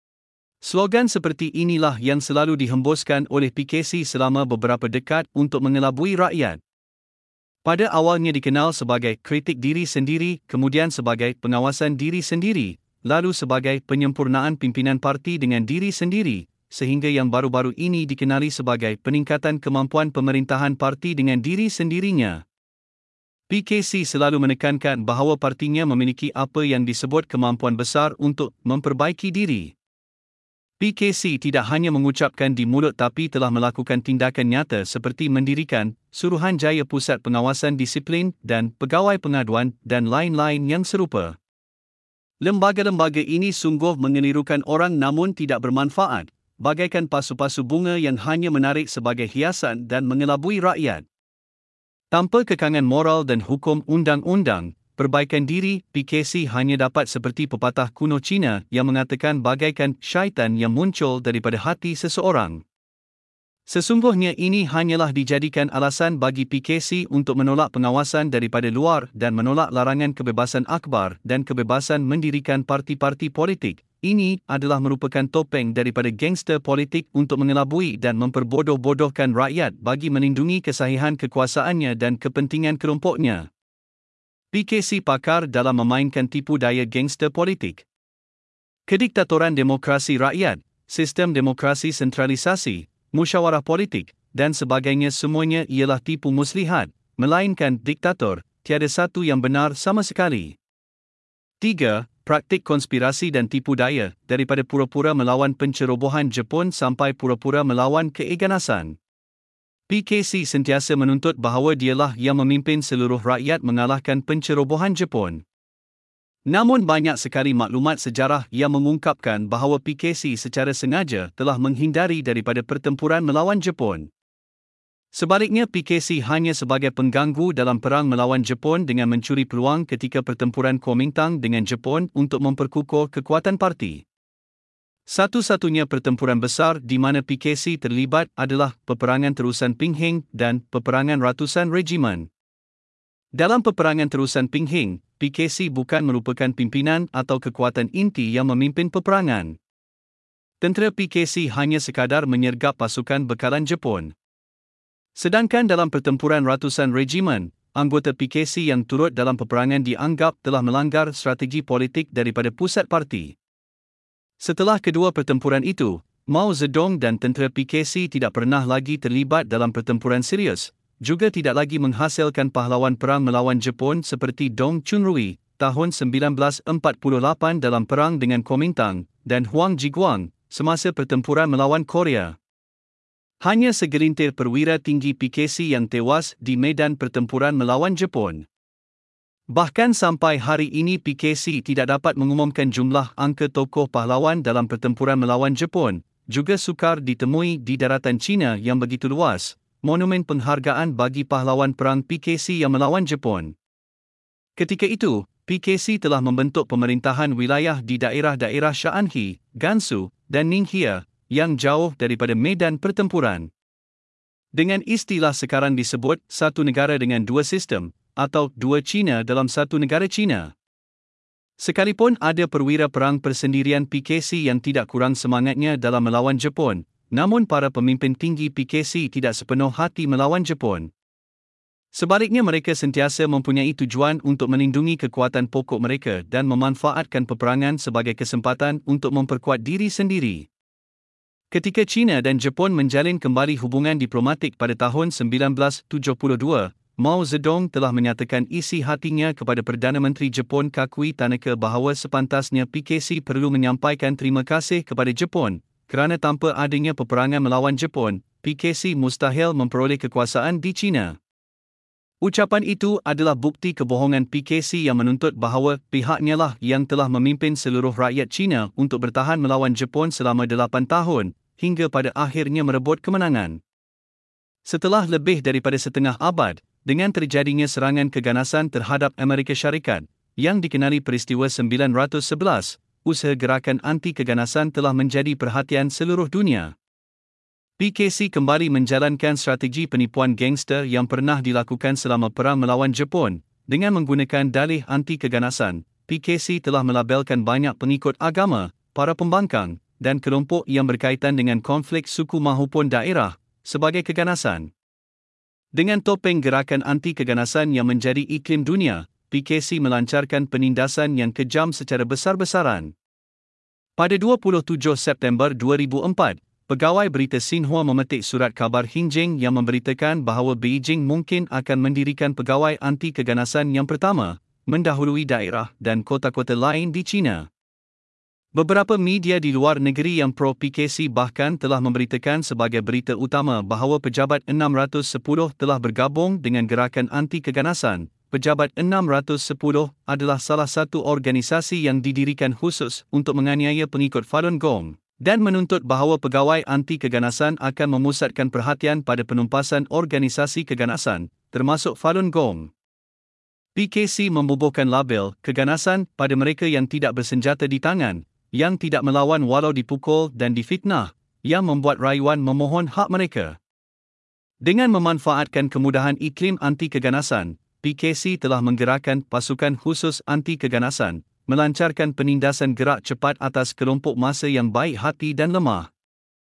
A: Slogan seperti inilah yang selalu dihembuskan oleh P K C selama beberapa dekad untuk mengelabui rakyat. Pada awalnya dikenal sebagai kritik diri sendiri, kemudian sebagai pengawasan diri sendiri, lalu sebagai penyempurnaan pimpinan parti dengan diri sendiri, sehingga yang baru-baru ini dikenali sebagai peningkatan kemampuan pemerintahan parti dengan diri sendirinya. P K C selalu menekankan bahawa partinya memiliki apa yang disebut kemampuan besar untuk memperbaiki diri. P K C tidak hanya mengucapkan di mulut tapi telah melakukan tindakan nyata seperti mendirikan Suruhanjaya Pusat Pengawasan Disiplin dan Pegawai Pengaduan dan lain-lain yang serupa. Lembaga-lembaga ini sungguh mengelirukan orang namun tidak bermanfaat, bagaikan pasu-pasu bunga yang hanya menarik sebagai hiasan dan mengelabui rakyat. Tanpa kekangan moral dan hukum undang-undang, perbaikan diri P K C hanya dapat seperti pepatah kuno Cina yang mengatakan bagaikan syaitan yang muncul daripada hati seseorang. Sesungguhnya ini hanyalah dijadikan alasan bagi P K C untuk menolak pengawasan daripada luar dan menolak larangan kebebasan akhbar dan kebebasan mendirikan parti-parti politik. Ini adalah merupakan topeng daripada gangster politik untuk mengelabui dan memperbodoh-bodohkan rakyat bagi melindungi kesahihan kekuasaannya dan kepentingan kelompoknya. P K C pakar dalam memainkan tipu daya gangster politik. Kediktatoran demokrasi rakyat, sistem demokrasi sentralisasi, musyawarah politik, dan sebagainya semuanya ialah tipu muslihat, melainkan diktator, tiada satu yang benar sama sekali. tiga. Praktik konspirasi dan tipu daya, daripada pura-pura melawan pencerobohan Jepun sampai pura-pura melawan keeganasan. P K C sentiasa menuntut bahawa dialah yang memimpin seluruh rakyat mengalahkan pencerobohan Jepun. Namun banyak sekali maklumat sejarah yang mengungkapkan bahawa P K C secara sengaja telah menghindari daripada pertempuran melawan Jepun. Sebaliknya P K C hanya sebagai pengganggu dalam perang melawan Jepun dengan mencuri peluang ketika pertempuran Kuomintang dengan Jepun untuk memperkukuh kekuatan parti. Satu-satunya pertempuran besar di mana P K C terlibat adalah peperangan terusan Pinghing dan peperangan ratusan regimen. Dalam peperangan terusan Pinghing, P K C bukan merupakan pimpinan atau kekuatan inti yang memimpin peperangan. Tentera P K C hanya sekadar menyergap pasukan bekalan Jepun. Sedangkan dalam pertempuran ratusan regimen, anggota P K C yang turut dalam peperangan dianggap telah melanggar strategi politik daripada pusat parti. Setelah kedua pertempuran itu, Mao Zedong dan tentera P K C tidak pernah lagi terlibat dalam pertempuran serius, juga tidak lagi menghasilkan pahlawan perang melawan Jepun seperti Dong Chunrui tahun sembilan belas empat puluh lapan dalam perang dengan Kuomintang dan Huang Jiguang semasa pertempuran melawan Korea. Hanya segelintir perwira tinggi P K C yang tewas di medan pertempuran melawan Jepun. Bahkan sampai hari ini P K C tidak dapat mengumumkan jumlah angka tokoh pahlawan dalam pertempuran melawan Jepun, juga sukar ditemui di daratan China yang begitu luas, monumen penghargaan bagi pahlawan perang P K C yang melawan Jepun. Ketika itu, P K C telah membentuk pemerintahan wilayah di daerah-daerah Shaanxi, Gansu, dan Ningxia, yang jauh daripada medan pertempuran. Dengan istilah sekarang disebut satu negara dengan dua sistem, atau dua China dalam satu negara China. Sekalipun ada perwira perang persendirian P K C yang tidak kurang semangatnya dalam melawan Jepun, namun para pemimpin tinggi P K C tidak sepenuh hati melawan Jepun. Sebaliknya mereka sentiasa mempunyai tujuan untuk melindungi kekuatan pokok mereka dan memanfaatkan peperangan sebagai kesempatan untuk memperkuat diri sendiri. Ketika China dan Jepun menjalin kembali hubungan diplomatik pada tahun sembilan belas tujuh puluh dua, Mao Zedong telah menyatakan isi hatinya kepada Perdana Menteri Jepun Kakui Tanaka bahawa sepantasnya P K C perlu menyampaikan terima kasih kepada Jepun, kerana tanpa adanya peperangan melawan Jepun, P K C mustahil memperoleh kekuasaan di China. Ucapan itu adalah bukti kebohongan P K C yang menuntut bahawa pihaknya lah yang telah memimpin seluruh rakyat China untuk bertahan melawan Jepun selama delapan tahun, hingga pada akhirnya merebut kemenangan. Setelah lebih daripada setengah abad, dengan terjadinya serangan keganasan terhadap Amerika Syarikat, yang dikenali peristiwa sembilan ratus sebelas, usaha gerakan anti-keganasan telah menjadi perhatian seluruh dunia. P K C kembali menjalankan strategi penipuan gangster yang pernah dilakukan selama perang melawan Jepun. Dengan menggunakan dalih anti-keganasan, P K C telah melabelkan banyak pengikut agama, para pembangkang, dan kelompok yang berkaitan dengan konflik suku maupun daerah, sebagai keganasan. Dengan topeng gerakan anti-keganasan yang menjadi iklim dunia, P K C melancarkan penindasan yang kejam secara besar-besaran. Pada dua puluh tujuh September dua ribu empat, pegawai berita Xinhua memetik surat khabar Xinjiang yang memberitakan bahawa Beijing mungkin akan mendirikan pegawai anti-keganasan yang pertama, mendahului daerah dan kota-kota lain di China. Beberapa media di luar negeri yang pro-P K C bahkan telah memberitakan sebagai berita utama bahawa pejabat enam ratus sepuluh telah bergabung dengan gerakan anti-keganasan. Pejabat enam ratus sepuluh adalah salah satu organisasi yang didirikan khusus untuk menganiaya pengikut Falun Gong, dan menuntut bahawa pegawai anti-keganasan akan memusatkan perhatian pada penumpasan organisasi keganasan, termasuk Falun Gong. P K C membubuhkan label keganasan pada mereka yang tidak bersenjata di tangan, yang tidak melawan walau dipukul dan difitnah, yang membuat rayuan memohon hak mereka. Dengan memanfaatkan kemudahan iklim anti-keganasan, P K C telah menggerakkan pasukan khusus anti-keganasan, melancarkan penindasan gerak cepat atas kelompok massa yang baik hati dan lemah.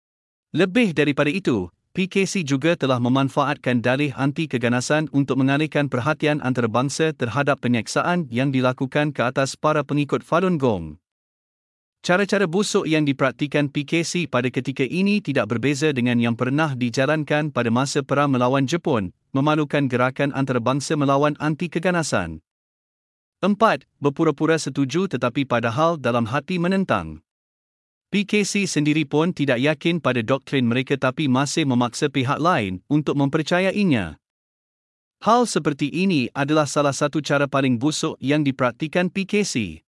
A: Lebih daripada itu, P K C juga telah memanfaatkan dalih anti-keganasan untuk mengalihkan perhatian antarabangsa terhadap penyeksaan yang dilakukan ke atas para pengikut Falun Gong. Cara-cara busuk yang dipraktikan P K C pada ketika ini tidak berbeza dengan yang pernah dijalankan pada masa perang melawan Jepun, memalukan gerakan antarabangsa melawan anti-keganasan. Empat. Berpura-pura setuju tetapi padahal dalam hati menentang. P K C sendiri pun tidak yakin pada doktrin mereka tapi masih memaksa pihak lain untuk mempercayainya. Hal seperti ini adalah salah satu cara paling busuk yang dipraktikan P K C.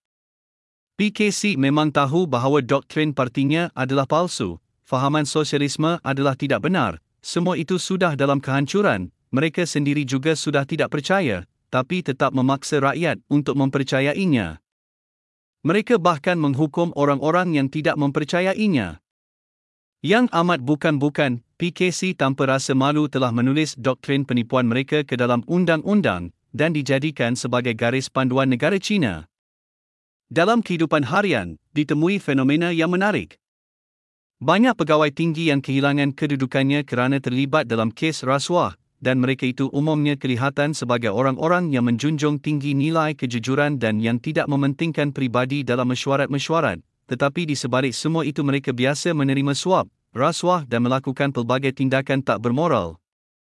A: P K C memang tahu bahawa doktrin partinya adalah palsu, fahaman sosialisme adalah tidak benar, semua itu sudah dalam kehancuran, mereka sendiri juga sudah tidak percaya, tapi tetap memaksa rakyat untuk mempercayainya. Mereka bahkan menghukum orang-orang yang tidak mempercayainya. Yang amat bukan-bukan, P K C tanpa rasa malu telah menulis doktrin penipuan mereka ke dalam undang-undang dan dijadikan sebagai garis panduan negara China. Dalam kehidupan harian, ditemui fenomena yang menarik. Banyak pegawai tinggi yang kehilangan kedudukannya kerana terlibat dalam kes rasuah, dan mereka itu umumnya kelihatan sebagai orang-orang yang menjunjung tinggi nilai kejujuran dan yang tidak mementingkan peribadi dalam mesyuarat-mesyuarat, tetapi di sebalik semua itu mereka biasa menerima suap, rasuah dan melakukan pelbagai tindakan tak bermoral.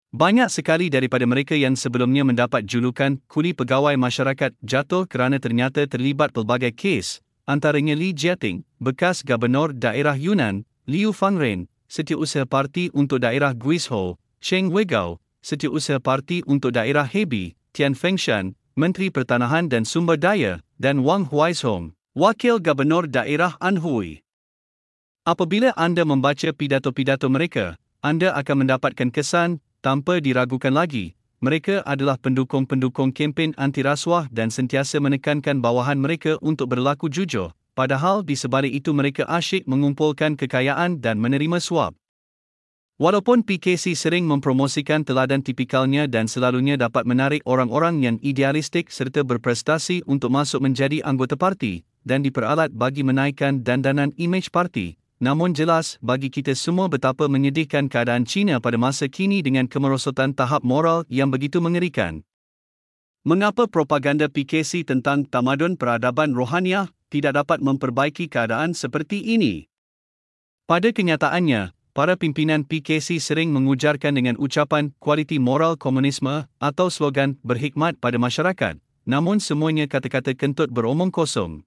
A: Banyak sekali daripada mereka yang sebelumnya mendapat julukan kuli pegawai masyarakat jatuh kerana ternyata terlibat pelbagai kes, antaranya Li Jiating, bekas Gubernur Daerah Yunnan, Liu Fangren, Setiausaha Parti untuk Daerah Guizhou, Cheng Weigao, Setiausaha Parti untuk Daerah Hebei, Tian Fengshan, Menteri Pertanahan dan Sumber Daya, dan Wang Huaishong, Wakil Gubernur Daerah Anhui. Apabila anda membaca pidato-pidato mereka, anda akan mendapatkan kesan, tanpa diragukan lagi, mereka adalah pendukung-pendukung kempen anti rasuah dan sentiasa menekankan bawahan mereka untuk berlaku jujur, padahal di sebalik itu mereka asyik mengumpulkan kekayaan dan menerima suap. Walaupun P K C sering mempromosikan teladan tipikalnya dan selalunya dapat menarik orang-orang yang idealistik serta berprestasi untuk masuk menjadi anggota parti, dan diperalat bagi menaikkan dandanan imej parti, namun jelas bagi kita semua betapa menyedihkan keadaan China pada masa kini dengan kemerosotan tahap moral yang begitu mengerikan. Mengapa propaganda P K C tentang tamadun peradaban rohaniah tidak dapat memperbaiki keadaan seperti ini? Pada kenyataannya, para pimpinan P K C sering mengujarkan dengan ucapan kualiti moral komunisme atau slogan berhikmat pada masyarakat, namun semuanya kata-kata kentut beromong kosong.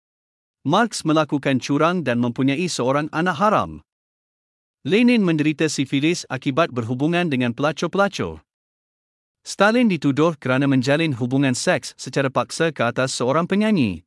A: Marx melakukan curang dan mempunyai seorang anak haram. Lenin menderita sifilis akibat berhubungan dengan pelacur-pelacur. Stalin dituduh kerana menjalin hubungan seks secara paksa ke atas seorang penyanyi.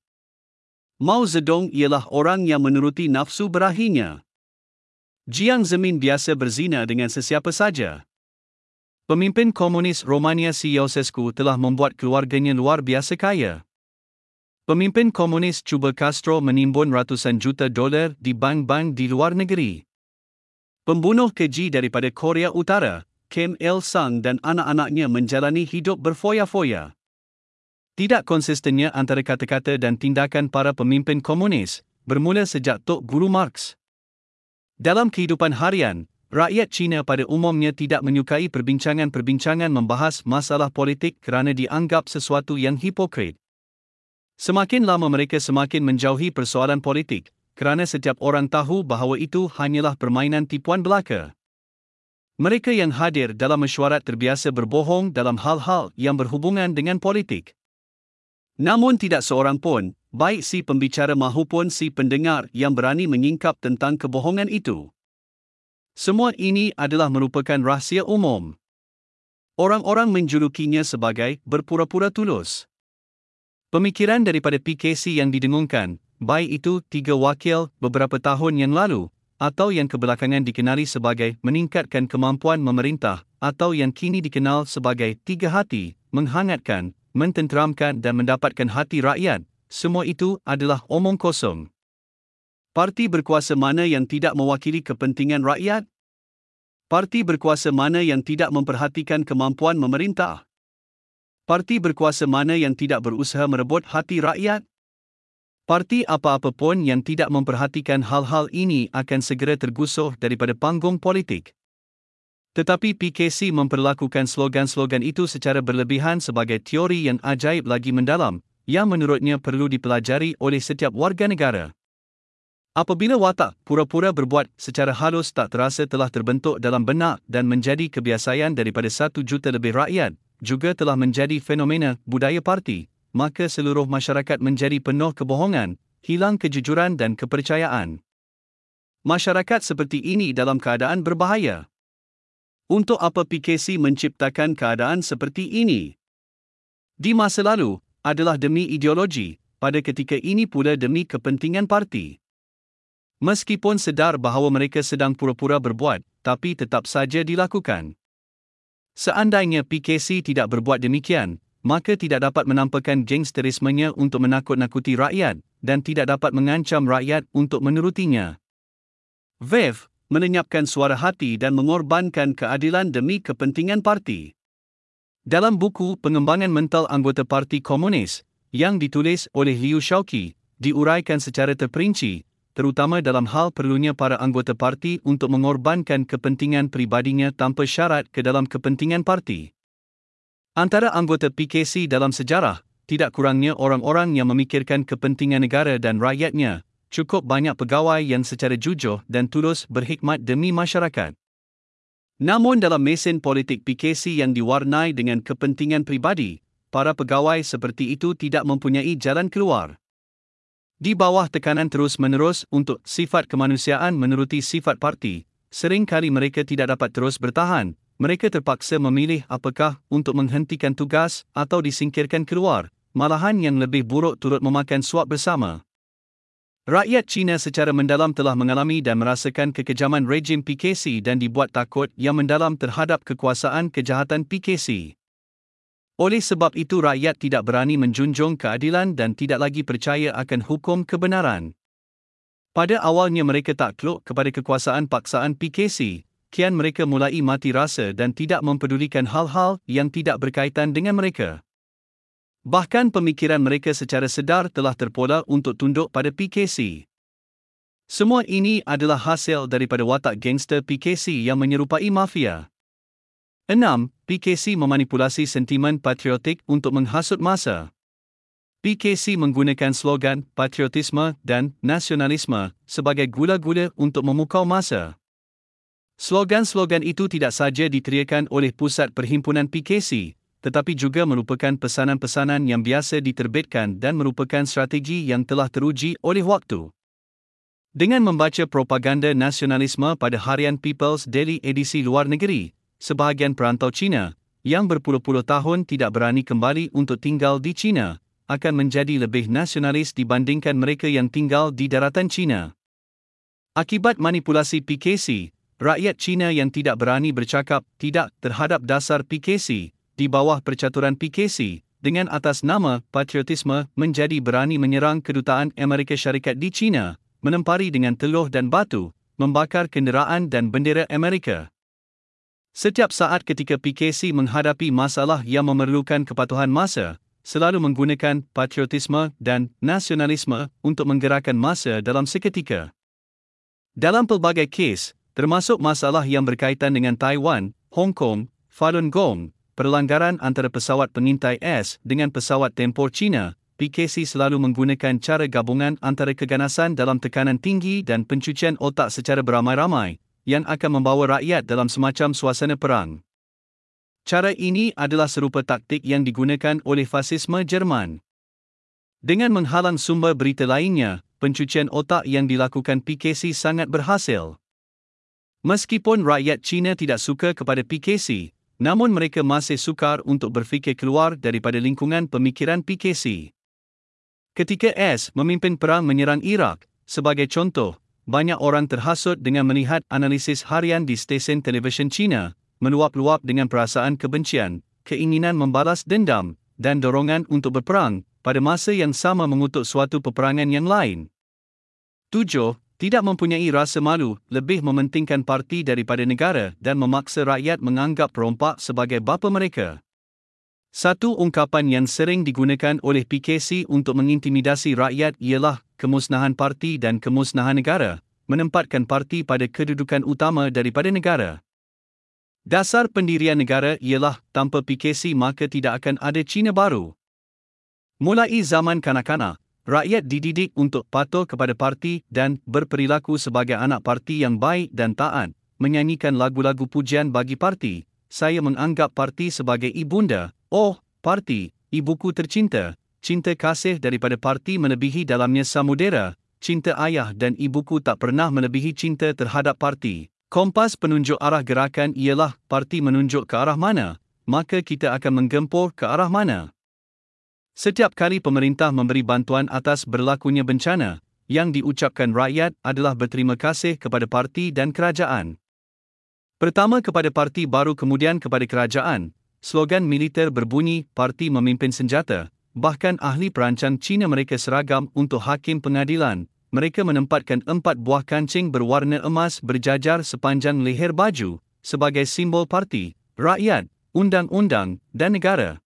A: Mao Zedong ialah orang yang menuruti nafsu berahinya. Jiang Zemin biasa berzina dengan sesiapa saja. Pemimpin komunis Romania Ceausescu telah membuat keluarganya luar biasa kaya. Pemimpin komunis Cuba Castro menimbun ratusan juta dolar di bank-bank di luar negeri. Pembunuh keji daripada Korea Utara, Kim Il-sung dan anak-anaknya menjalani hidup berfoya-foya. Tidak konsistennya antara kata-kata dan tindakan para pemimpin komunis, bermula sejak Tok Guru Marx. Dalam kehidupan harian, rakyat Cina pada umumnya tidak menyukai perbincangan-perbincangan membahas masalah politik kerana dianggap sesuatu yang hipokrit. Semakin lama mereka semakin menjauhi persoalan politik, kerana setiap orang tahu bahawa itu hanyalah permainan tipuan belaka. Mereka yang hadir dalam mesyuarat terbiasa berbohong dalam hal-hal yang berhubungan dengan politik. Namun tidak seorang pun, baik si pembicara mahupun si pendengar yang berani menyingkap tentang kebohongan itu. Semua ini adalah merupakan rahsia umum. Orang-orang menjulukinya sebagai berpura-pura tulus. Pemikiran daripada P K C yang didengungkan, baik itu tiga wakil beberapa tahun yang lalu, atau yang kebelakangan dikenali sebagai meningkatkan kemampuan memerintah, atau yang kini dikenal sebagai tiga hati, menghangatkan, mententeramkan dan mendapatkan hati rakyat, semua itu adalah omong kosong. Parti berkuasa mana yang tidak mewakili kepentingan rakyat? Parti berkuasa mana yang tidak memperhatikan kemampuan memerintah? Parti berkuasa mana yang tidak berusaha merebut hati rakyat? Parti apa-apa pun yang tidak memperhatikan hal-hal ini akan segera tergusur daripada panggung politik. Tetapi P K C memperlakukan slogan-slogan itu secara berlebihan sebagai teori yang ajaib lagi mendalam, yang menurutnya perlu dipelajari oleh setiap warga negara. Apabila watak pura-pura berbuat secara halus tak terasa telah terbentuk dalam benak dan menjadi kebiasaan daripada satu juta lebih rakyat, juga telah menjadi fenomena budaya parti, maka seluruh masyarakat menjadi penuh kebohongan, hilang kejujuran dan kepercayaan. Masyarakat seperti ini dalam keadaan berbahaya. Untuk apa P K C menciptakan keadaan seperti ini? Di masa lalu, adalah demi ideologi, pada ketika ini pula demi kepentingan parti. Meskipun sedar bahawa mereka sedang pura-pura berbuat, tapi tetap saja dilakukan. Seandainya P K C tidak berbuat demikian, maka tidak dapat menampakkan gangsterismenya untuk menakut-nakuti rakyat, dan tidak dapat mengancam rakyat untuk menurutinya. V E F, melenyapkan suara hati dan mengorbankan keadilan demi kepentingan parti. Dalam buku Pengembangan Mental Anggota Parti Komunis, yang ditulis oleh Liu Shaoqi, diuraikan secara terperinci, terutama dalam hal perlunya para anggota parti untuk mengorbankan kepentingan pribadinya tanpa syarat ke dalam kepentingan parti. Antara anggota P K C dalam sejarah, tidak kurangnya orang-orang yang memikirkan kepentingan negara dan rakyatnya, cukup banyak pegawai yang secara jujur dan tulus berkhidmat demi masyarakat. Namun dalam mesin politik P K C yang diwarnai dengan kepentingan pribadi, para pegawai seperti itu tidak mempunyai jalan keluar. Di bawah tekanan terus-menerus untuk sifat kemanusiaan menuruti sifat parti, sering kali mereka tidak dapat terus bertahan. Mereka terpaksa memilih apakah untuk menghentikan tugas atau disingkirkan keluar, malahan yang lebih buruk turut memakan suap bersama. Rakyat Cina secara mendalam telah mengalami dan merasakan kekejaman rejim P K C dan dibuat takut yang mendalam terhadap kekuasaan kejahatan P K C. Oleh sebab itu rakyat tidak berani menjunjung keadilan dan tidak lagi percaya akan hukum kebenaran. Pada awalnya mereka takluk kepada kekuasaan paksaan P K C, kian mereka mulai mati rasa dan tidak mempedulikan hal-hal yang tidak berkaitan dengan mereka. Bahkan pemikiran mereka secara sedar telah terpola untuk tunduk pada P K C. Semua ini adalah hasil daripada watak gangster P K C yang menyerupai mafia. enam. P K C memanipulasi sentimen patriotik untuk menghasut massa. P K C menggunakan slogan patriotisme dan nasionalisme sebagai gula-gula untuk memukau massa. Slogan-slogan itu tidak saja diteriakan oleh pusat perhimpunan P K C, tetapi juga merupakan pesanan-pesanan yang biasa diterbitkan dan merupakan strategi yang telah teruji oleh waktu. Dengan membaca propaganda nasionalisme pada harian People's Daily edisi luar negeri, sebahagian perantau Cina, yang berpuluh-puluh tahun tidak berani kembali untuk tinggal di Cina, akan menjadi lebih nasionalis dibandingkan mereka yang tinggal di daratan Cina. Akibat manipulasi P K C, rakyat Cina yang tidak berani bercakap tidak terhadap dasar P K C, di bawah percaturan P K C, dengan atas nama patriotisme menjadi berani menyerang kedutaan Amerika Syarikat di China, menempari dengan teluh dan batu, membakar kenderaan dan bendera Amerika. Setiap saat ketika P K C menghadapi masalah yang memerlukan kepatuhan massa, selalu menggunakan patriotisme dan nasionalisme untuk menggerakkan massa dalam seketika. Dalam pelbagai kes, termasuk masalah yang berkaitan dengan Taiwan, Hong Kong, Falun Gong, perlanggaran antara pesawat pengintai S dengan pesawat tempur Cina, P K C selalu menggunakan cara gabungan antara keganasan dalam tekanan tinggi dan pencucian otak secara beramai-ramai, yang akan membawa rakyat dalam semacam suasana perang. Cara ini adalah serupa taktik yang digunakan oleh fasisme Jerman. Dengan menghalang sumber berita lainnya, pencucian otak yang dilakukan P K C sangat berhasil. Meskipun rakyat Cina tidak suka kepada P K C, namun mereka masih sukar untuk berfikir keluar daripada lingkungan pemikiran P K C. Ketika S memimpin perang menyerang Iraq, sebagai contoh, banyak orang terhasut dengan melihat analisis harian di stesen televisyen Cina, meluap-luap dengan perasaan kebencian, keinginan membalas dendam, dan dorongan untuk berperang, pada masa yang sama mengutuk suatu peperangan yang lain. tujuh. Tidak mempunyai rasa malu, lebih mementingkan parti daripada negara dan memaksa rakyat menganggap perompak sebagai bapa mereka. Satu ungkapan yang sering digunakan oleh P K C untuk mengintimidasi rakyat ialah kemusnahan parti dan kemusnahan negara, menempatkan parti pada kedudukan utama daripada negara. Dasar pendirian negara ialah tanpa P K C maka tidak akan ada Cina baru. Mulai zaman kanak-kanak, rakyat dididik untuk patuh kepada parti dan berperilaku sebagai anak parti yang baik dan taat, menyanyikan lagu-lagu pujian bagi parti. Saya menganggap parti sebagai ibunda. Oh, parti, ibuku tercinta. Cinta kasih daripada parti melebihi dalamnya samudera. Cinta ayah dan ibuku tak pernah melebihi cinta terhadap parti. Kompas penunjuk arah gerakan ialah parti menunjuk ke arah mana, maka kita akan menggempur ke arah mana. Setiap kali pemerintah memberi bantuan atas berlakunya bencana, yang diucapkan rakyat adalah berterima kasih kepada parti dan kerajaan. Pertama kepada parti baru kemudian kepada kerajaan. Slogan militer berbunyi parti memimpin senjata. Bahkan ahli perancang Cina mereka seragam untuk hakim pengadilan. Mereka menempatkan empat buah kancing berwarna emas berjajar sepanjang leher baju sebagai simbol parti, rakyat, undang-undang dan negara.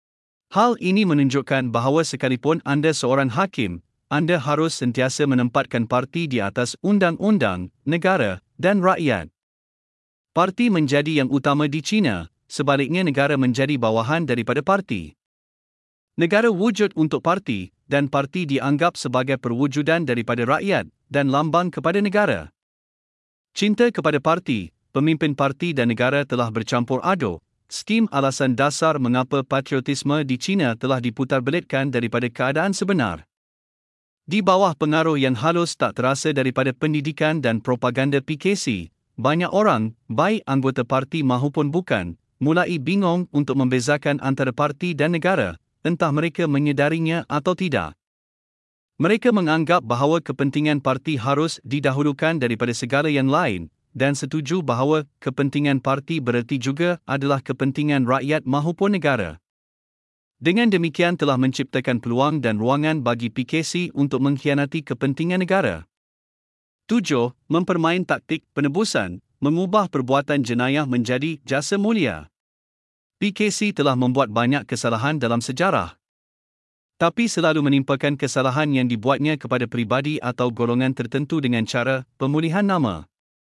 A: Hal ini menunjukkan bahawa sekalipun anda seorang hakim, anda harus sentiasa menempatkan parti di atas undang-undang, negara dan rakyat. Parti menjadi yang utama di China, sebaliknya negara menjadi bawahan daripada parti. Negara wujud untuk parti, dan parti dianggap sebagai perwujudan daripada rakyat dan lambang kepada negara. Cinta kepada parti, pemimpin parti dan negara telah bercampur aduk. Skim alasan dasar mengapa patriotisme di China telah diputarbelitkan daripada keadaan sebenar. Di bawah pengaruh yang halus tak terasa daripada pendidikan dan propaganda P K C, banyak orang, baik anggota parti maupun bukan, mulai bingung untuk membezakan antara parti dan negara, entah mereka menyedarinya atau tidak. Mereka menganggap bahawa kepentingan parti harus didahulukan daripada segala yang lain, dan setuju bahawa kepentingan parti bererti juga adalah kepentingan rakyat maupun negara. Dengan demikian telah menciptakan peluang dan ruangan bagi P K C untuk mengkhianati kepentingan negara. Tujuh. Mempermain taktik penebusan, mengubah perbuatan jenayah menjadi jasa mulia. P K C telah membuat banyak kesalahan dalam sejarah, tapi selalu menimpakan kesalahan yang dibuatnya kepada peribadi atau golongan tertentu dengan cara pemulihan nama.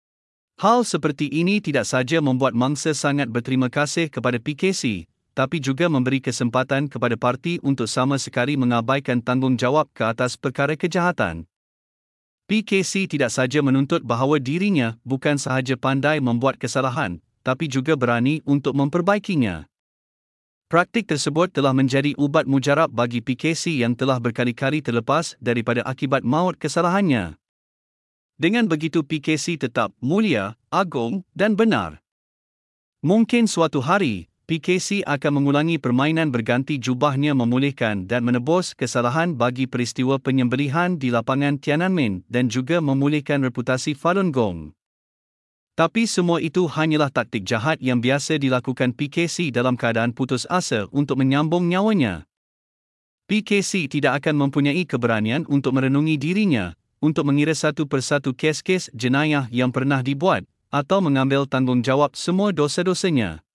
A: Hal seperti ini tidak sahaja membuat mangsa sangat berterima kasih kepada P K C, tapi juga memberi kesempatan kepada parti untuk sama sekali mengabaikan tanggungjawab ke atas perkara kejahatan. P K C tidak sahaja menuntut bahawa dirinya bukan sahaja pandai membuat kesalahan, tapi juga berani untuk memperbaikinya. Praktik tersebut telah menjadi ubat mujarab bagi P K C yang telah berkali-kali terlepas daripada akibat maut kesalahannya. Dengan begitu P K C tetap mulia, agung dan benar. Mungkin suatu hari, P K C akan mengulangi permainan berganti jubahnya memulihkan dan menebus kesalahan bagi peristiwa penyembelihan di lapangan Tiananmen dan juga memulihkan reputasi Falun Gong. Tapi semua itu hanyalah taktik jahat yang biasa dilakukan P K C dalam keadaan putus asa untuk menyambung nyawanya. P K C tidak akan mempunyai keberanian untuk merenungi dirinya, untuk mengira satu persatu kes-kes jenayah yang pernah dibuat, atau mengambil tanggungjawab semua dosa-dosanya.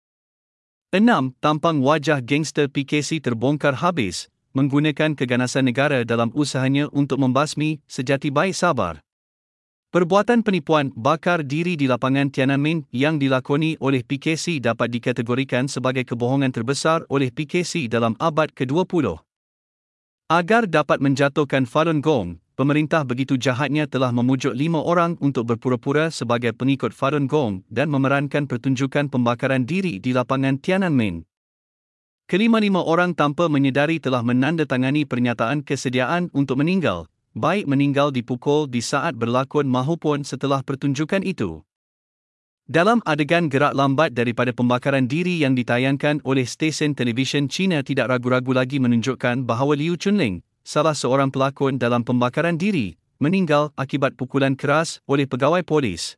A: Enam. Tampang wajah gangster P K C terbongkar habis, menggunakan keganasan negara dalam usahanya untuk membasmi sejati baik sabar. Perbuatan penipuan bakar diri di lapangan Tiananmen yang dilakoni oleh P K C dapat dikategorikan sebagai kebohongan terbesar oleh P K C dalam abad ke dua puluh. Agar dapat menjatuhkan Falun Gong, pemerintah begitu jahatnya telah memujuk lima orang untuk berpura-pura sebagai pengikut Falun Gong dan memerankan pertunjukan pembakaran diri di lapangan Tiananmen. Kelima-lima orang tanpa menyedari telah menandatangani pernyataan kesediaan untuk meninggal, baik meninggal dipukul di saat berlakon maupun setelah pertunjukan itu. Dalam adegan gerak lambat daripada pembakaran diri yang ditayangkan oleh stesen televisyen China tidak ragu-ragu lagi menunjukkan bahawa Liu Chunling, salah seorang pelakon dalam pembakaran diri, meninggal akibat pukulan keras oleh pegawai polis.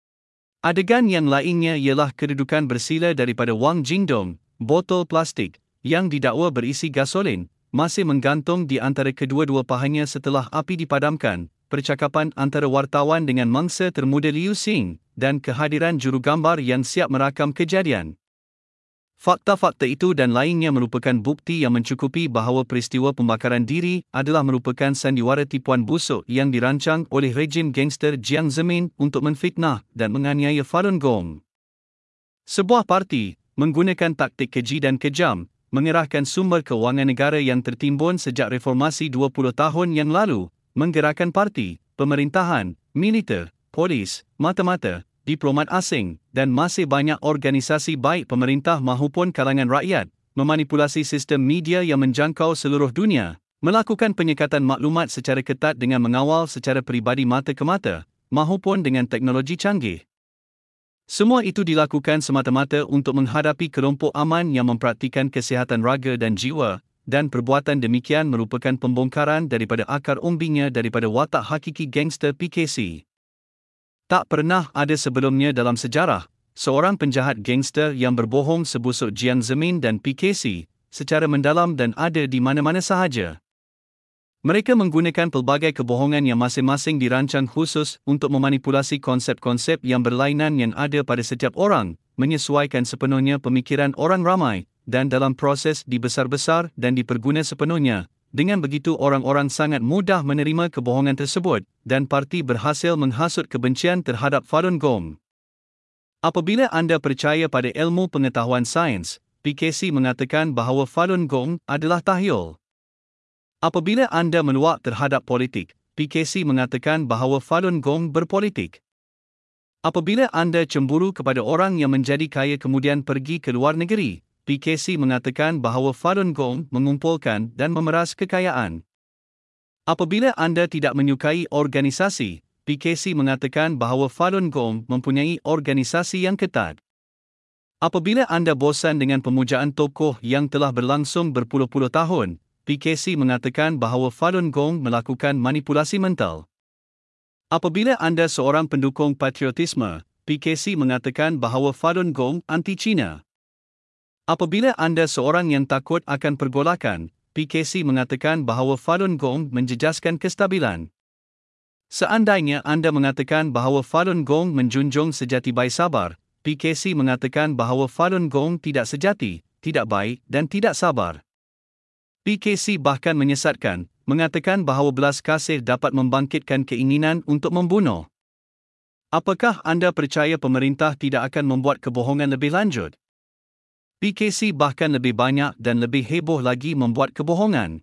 A: Adegan yang lainnya ialah kedudukan bersila daripada Wang Jingdong, botol plastik, yang didakwa berisi gasolin, masih menggantung di antara kedua-dua pahanya setelah api dipadamkan, percakapan antara wartawan dengan mangsa termuda Liu Xing, dan kehadiran jurugambar yang siap merakam kejadian. Fakta-fakta itu dan lainnya merupakan bukti yang mencukupi bahawa peristiwa pembakaran diri adalah merupakan sandiwara tipuan busuk yang dirancang oleh rejim gangster Jiang Zemin untuk menfitnah dan menganiaya Falun Gong. Sebuah parti, menggunakan taktik keji dan kejam, mengerahkan sumber kewangan negara yang tertimbun sejak reformasi dua puluh tahun yang lalu, menggerakkan parti, pemerintahan, militer, polis, mata-mata, diplomat asing, dan masih banyak organisasi baik pemerintah maupun kalangan rakyat, memanipulasi sistem media yang menjangkau seluruh dunia, melakukan penyekatan maklumat secara ketat dengan mengawal secara peribadi mata ke mata, maupun dengan teknologi canggih. Semua itu dilakukan semata-mata untuk menghadapi kelompok aman yang mempraktikan kesihatan raga dan jiwa, dan perbuatan demikian merupakan pembongkaran daripada akar umbinya daripada watak hakiki gangster P K C. Tak pernah ada sebelumnya dalam sejarah, seorang penjahat gangster yang berbohong sebusuk Jiang Zemin dan P K C, secara mendalam dan ada di mana-mana sahaja. Mereka menggunakan pelbagai kebohongan yang masing-masing dirancang khusus untuk memanipulasi konsep-konsep yang berlainan yang ada pada setiap orang, menyesuaikan sepenuhnya pemikiran orang ramai, dan dalam proses dibesar-besar dan diperguna sepenuhnya. Dengan begitu orang-orang sangat mudah menerima kebohongan tersebut, dan parti berhasil menghasut kebencian terhadap Falun Gong. Apabila anda percaya pada ilmu pengetahuan sains, P K C mengatakan bahawa Falun Gong adalah tahyul. Apabila anda meluak terhadap politik, P K C mengatakan bahawa Falun Gong berpolitik. Apabila anda cemburu kepada orang yang menjadi kaya kemudian pergi ke luar negeri, P K C mengatakan bahawa Falun Gong mengumpulkan dan memeras kekayaan. Apabila anda tidak menyukai organisasi, P K C mengatakan bahawa Falun Gong mempunyai organisasi yang ketat. Apabila anda bosan dengan pemujaan tokoh yang telah berlangsung berpuluh-puluh tahun, P K C mengatakan bahawa Falun Gong melakukan manipulasi mental. Apabila anda seorang pendukung patriotisme, P K C mengatakan bahawa Falun Gong anti-Cina. Apabila anda seorang yang takut akan pergolakan, P K C mengatakan bahawa Falun Gong menjejaskan kestabilan. Seandainya anda mengatakan bahawa Falun Gong menjunjung sejati baik sabar, P K C mengatakan bahawa Falun Gong tidak sejati, tidak baik dan tidak sabar. P K C bahkan menyesatkan, mengatakan bahawa belas kasih dapat membangkitkan keinginan untuk membunuh. Apakah anda percaya pemerintah tidak akan membuat kebohongan lebih lanjut? P K C bahkan lebih banyak dan lebih heboh lagi membuat kebohongan.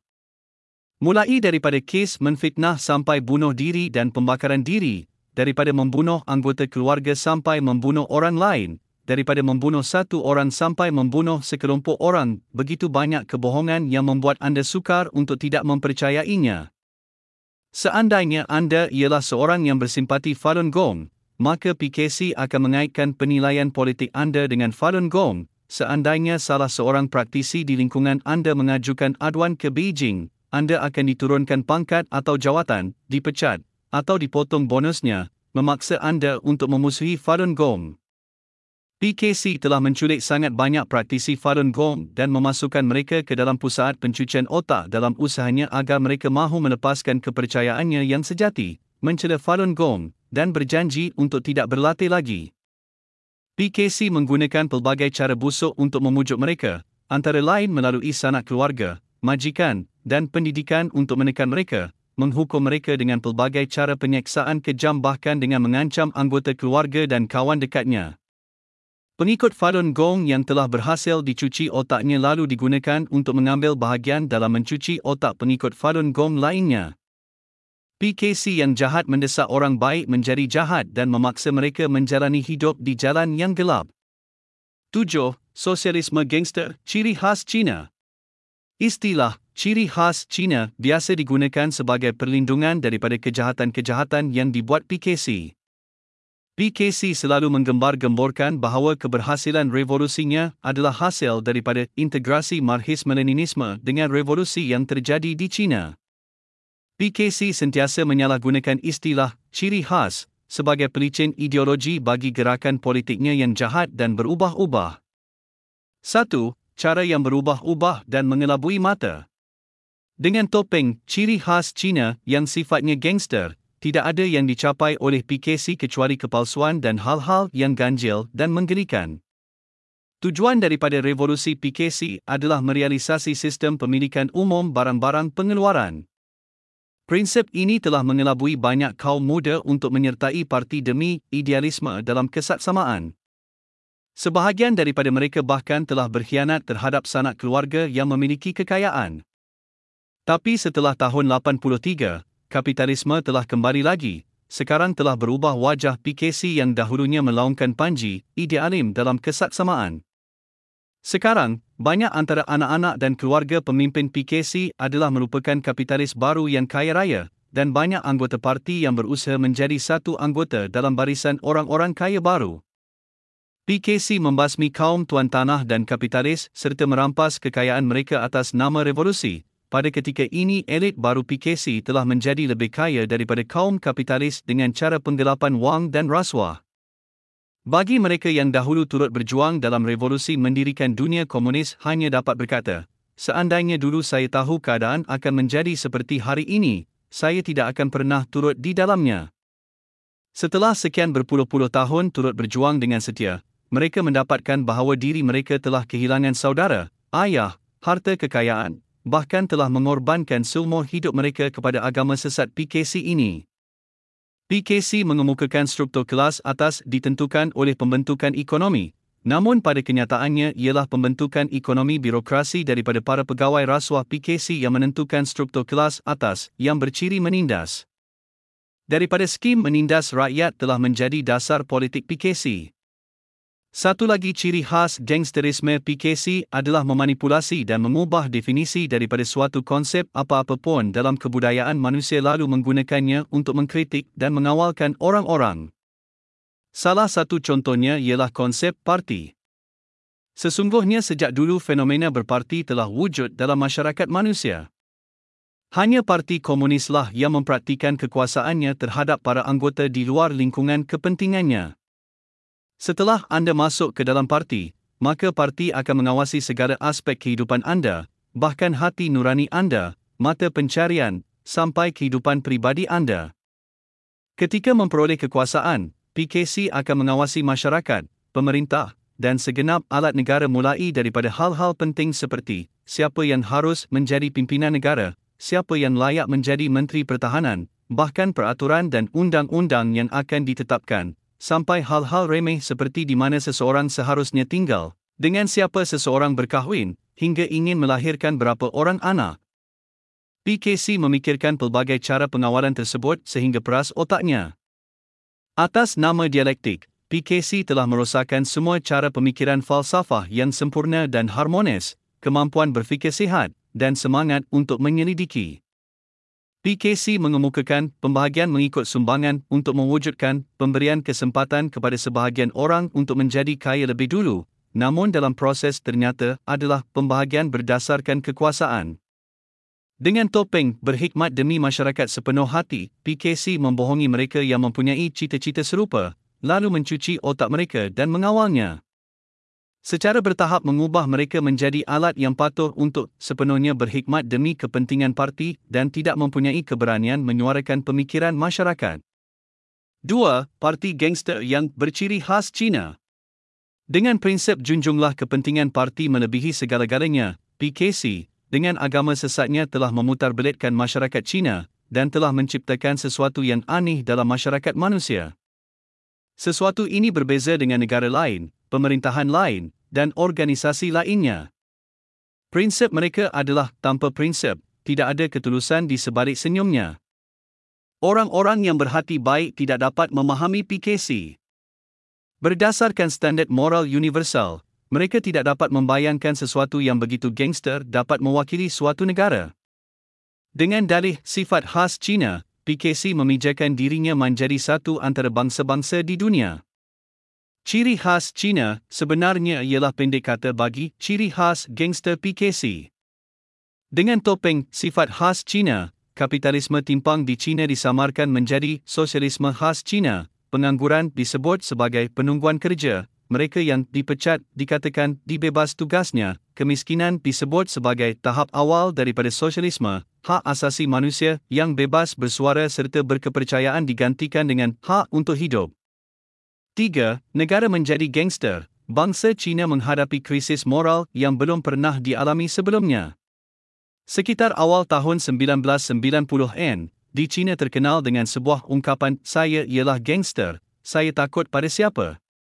A: Mulai daripada kes menfitnah sampai bunuh diri dan pembakaran diri, daripada membunuh anggota keluarga sampai membunuh orang lain, daripada membunuh satu orang sampai membunuh sekelompok orang, begitu banyak kebohongan yang membuat anda sukar untuk tidak mempercayainya. Seandainya anda ialah seorang yang bersimpati Falun Gong, maka P K C akan mengaitkan penilaian politik anda dengan Falun Gong. Seandainya salah seorang praktisi di lingkungan anda mengajukan aduan ke Beijing, anda akan diturunkan pangkat atau jawatan, dipecat, atau dipotong bonusnya, memaksa anda untuk memusuhi Falun Gong. P K C telah menculik sangat banyak praktisi Falun Gong dan memasukkan mereka ke dalam pusat pencucian otak dalam usahanya agar mereka mahu melepaskan kepercayaannya yang sejati, mencela Falun Gong, dan berjanji untuk tidak berlatih lagi. P K C menggunakan pelbagai cara busuk untuk memujuk mereka, antara lain melalui sanak keluarga, majikan, dan pendidikan untuk menekan mereka, menghukum mereka dengan pelbagai cara penyeksaan kejam bahkan dengan mengancam anggota keluarga dan kawan dekatnya. Pengikut Falun Gong yang telah berhasil dicuci otaknya lalu digunakan untuk mengambil bahagian dalam mencuci otak pengikut Falun Gong lainnya. P K C yang jahat mendesak orang baik menjadi jahat dan memaksa mereka menjalani hidup di jalan yang gelap. tujuh. Sosialisme gangster, ciri khas Cina. Istilah ciri khas Cina biasa digunakan sebagai perlindungan daripada kejahatan-kejahatan yang dibuat P K C. P K C selalu menggembar-gemborkan bahawa keberhasilan revolusinya adalah hasil daripada integrasi Marxisme-Leninisme dengan revolusi yang terjadi di Cina. P K C sentiasa menyalahgunakan istilah ciri khas sebagai pelicin ideologi bagi gerakan politiknya yang jahat dan berubah-ubah. satu. Cara yang berubah-ubah dan mengelabui mata. Dengan topeng ciri khas Cina yang sifatnya gangster, tidak ada yang dicapai oleh P K C kecuali kepalsuan dan hal-hal yang ganjil dan menggelikan. Tujuan daripada revolusi P K C adalah merealisasi sistem pemilikan umum barang-barang pengeluaran. Prinsip ini telah mengelabui banyak kaum muda untuk menyertai parti demi idealisme dalam kesatsamaan. Sebahagian daripada mereka bahkan telah berkhianat terhadap sanak keluarga yang memiliki kekayaan. Tapi setelah tahun lapan puluh tiga, kapitalisme telah kembali lagi, sekarang telah berubah wajah P K C yang dahulunya melaungkan panji, idealim dalam kesatsamaan. Sekarang, banyak antara anak-anak dan keluarga pemimpin P K C adalah merupakan kapitalis baru yang kaya raya, dan banyak anggota parti yang berusaha menjadi satu anggota dalam barisan orang-orang kaya baru. P K C membasmi kaum tuan tanah dan kapitalis serta merampas kekayaan mereka atas nama revolusi. Pada ketika ini elit baru P K C telah menjadi lebih kaya daripada kaum kapitalis dengan cara penggelapan wang dan rasuah. Bagi mereka yang dahulu turut berjuang dalam revolusi mendirikan dunia komunis hanya dapat berkata, seandainya dulu saya tahu keadaan akan menjadi seperti hari ini, saya tidak akan pernah turut di dalamnya. Setelah sekian berpuluh-puluh tahun turut berjuang dengan setia, mereka mendapatkan bahawa diri mereka telah kehilangan saudara, ayah, harta kekayaan, bahkan telah mengorbankan seumur hidup mereka kepada agama sesat P K C ini. P K C mengemukakan struktur kelas atas ditentukan oleh pembentukan ekonomi, namun pada kenyataannya ialah pembentukan ekonomi birokrasi daripada para pegawai rasuah P K C yang menentukan struktur kelas atas yang berciri menindas. daripada skim menindas rakyat telah menjadi dasar politik P K C. Satu lagi ciri khas gangsterisme P K C adalah memanipulasi dan mengubah definisi daripada suatu konsep apa-apa pun dalam kebudayaan manusia lalu menggunakannya untuk mengkritik dan mengawalkan orang-orang. Salah satu contohnya ialah konsep parti. Sesungguhnya sejak dulu fenomena berparti telah wujud dalam masyarakat manusia. Hanya parti komunislah yang mempraktikan kekuasaannya terhadap para anggota di luar lingkungan kepentingannya. Setelah anda masuk ke dalam parti, maka parti akan mengawasi segala aspek kehidupan anda, bahkan hati nurani anda, mata pencarian, sampai kehidupan pribadi anda. Ketika memperoleh kekuasaan, P K C akan mengawasi masyarakat, pemerintah, dan segenap alat negara mulai daripada hal-hal penting seperti siapa yang harus menjadi pimpinan negara, siapa yang layak menjadi Menteri Pertahanan, bahkan peraturan dan undang-undang yang akan ditetapkan, sampai hal-hal remeh seperti di mana seseorang seharusnya tinggal, dengan siapa seseorang berkahwin, hingga ingin melahirkan berapa orang anak. P K C memikirkan pelbagai cara pengawalan tersebut sehingga peras otaknya. Atas nama dialektik, P K C telah merosakkan semua cara pemikiran falsafah yang sempurna dan harmonis, kemampuan berfikir sihat, dan semangat untuk menyelidiki. P K C mengemukakan pembahagian mengikut sumbangan untuk mewujudkan pemberian kesempatan kepada sebahagian orang untuk menjadi kaya lebih dulu, namun dalam proses ternyata adalah pembahagian berdasarkan kekuasaan. Dengan topeng berhikmat demi masyarakat sepenuh hati, P K C membohongi mereka yang mempunyai cita-cita serupa, lalu mencuci otak mereka dan mengawalnya. Secara bertahap mengubah mereka menjadi alat yang patuh untuk sepenuhnya berkhidmat demi kepentingan parti dan tidak mempunyai keberanian menyuarakan pemikiran masyarakat. dua. Parti gangster yang berciri khas China. Dengan prinsip junjunglah kepentingan parti melebihi segala-galanya, P K C, dengan agama sesatnya telah memutarbelitkan masyarakat China dan telah menciptakan sesuatu yang aneh dalam masyarakat manusia. Sesuatu ini berbeza dengan negara lain, pemerintahan lain, dan organisasi lainnya. Prinsip mereka adalah tanpa prinsip, tidak ada ketulusan di sebalik senyumnya. Orang-orang yang berhati baik tidak dapat memahami P K C. Berdasarkan standard moral universal, mereka tidak dapat membayangkan sesuatu yang begitu gangster dapat mewakili suatu negara. Dengan dalih sifat khas China, P K C memijakan dirinya menjadi satu antara bangsa-bangsa di dunia. Ciri khas China sebenarnya ialah pendek kata bagi ciri khas gangster P K C. Dengan topeng sifat khas China, kapitalisme timpang di China disamarkan menjadi sosialisme khas China, pengangguran disebut sebagai penungguan kerja, mereka yang dipecat dikatakan dibebas tugasnya, kemiskinan disebut sebagai tahap awal daripada sosialisme, hak asasi manusia yang bebas bersuara serta berkepercayaan digantikan dengan hak untuk hidup. tiga. Negara menjadi gangster. Bangsa China menghadapi krisis moral yang belum pernah dialami sebelumnya. Sekitar awal tahun sembilan belas sembilan puluhan, di China terkenal dengan sebuah ungkapan saya ialah gangster, saya takut pada siapa.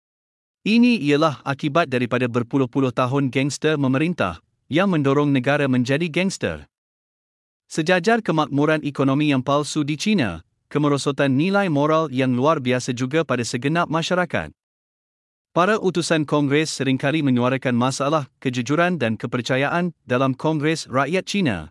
A: Ini ialah akibat daripada berpuluh-puluh tahun gangster memerintah, yang mendorong negara menjadi gangster. Sejajar kemakmuran ekonomi yang palsu di China, kemerosotan nilai moral yang luar biasa juga pada segenap masyarakat. Para utusan Kongres seringkali menyuarakan masalah kejujuran dan kepercayaan dalam Kongres Rakyat China.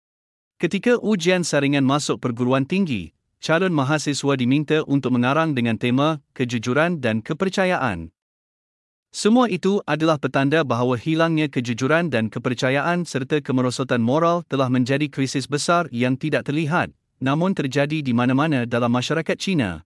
A: Ketika ujian saringan masuk perguruan tinggi, calon mahasiswa diminta untuk mengarang dengan tema kejujuran dan kepercayaan. Semua itu adalah petanda bahawa hilangnya kejujuran dan kepercayaan serta kemerosotan moral telah menjadi krisis besar yang tidak terlihat, namun terjadi di mana-mana dalam masyarakat China.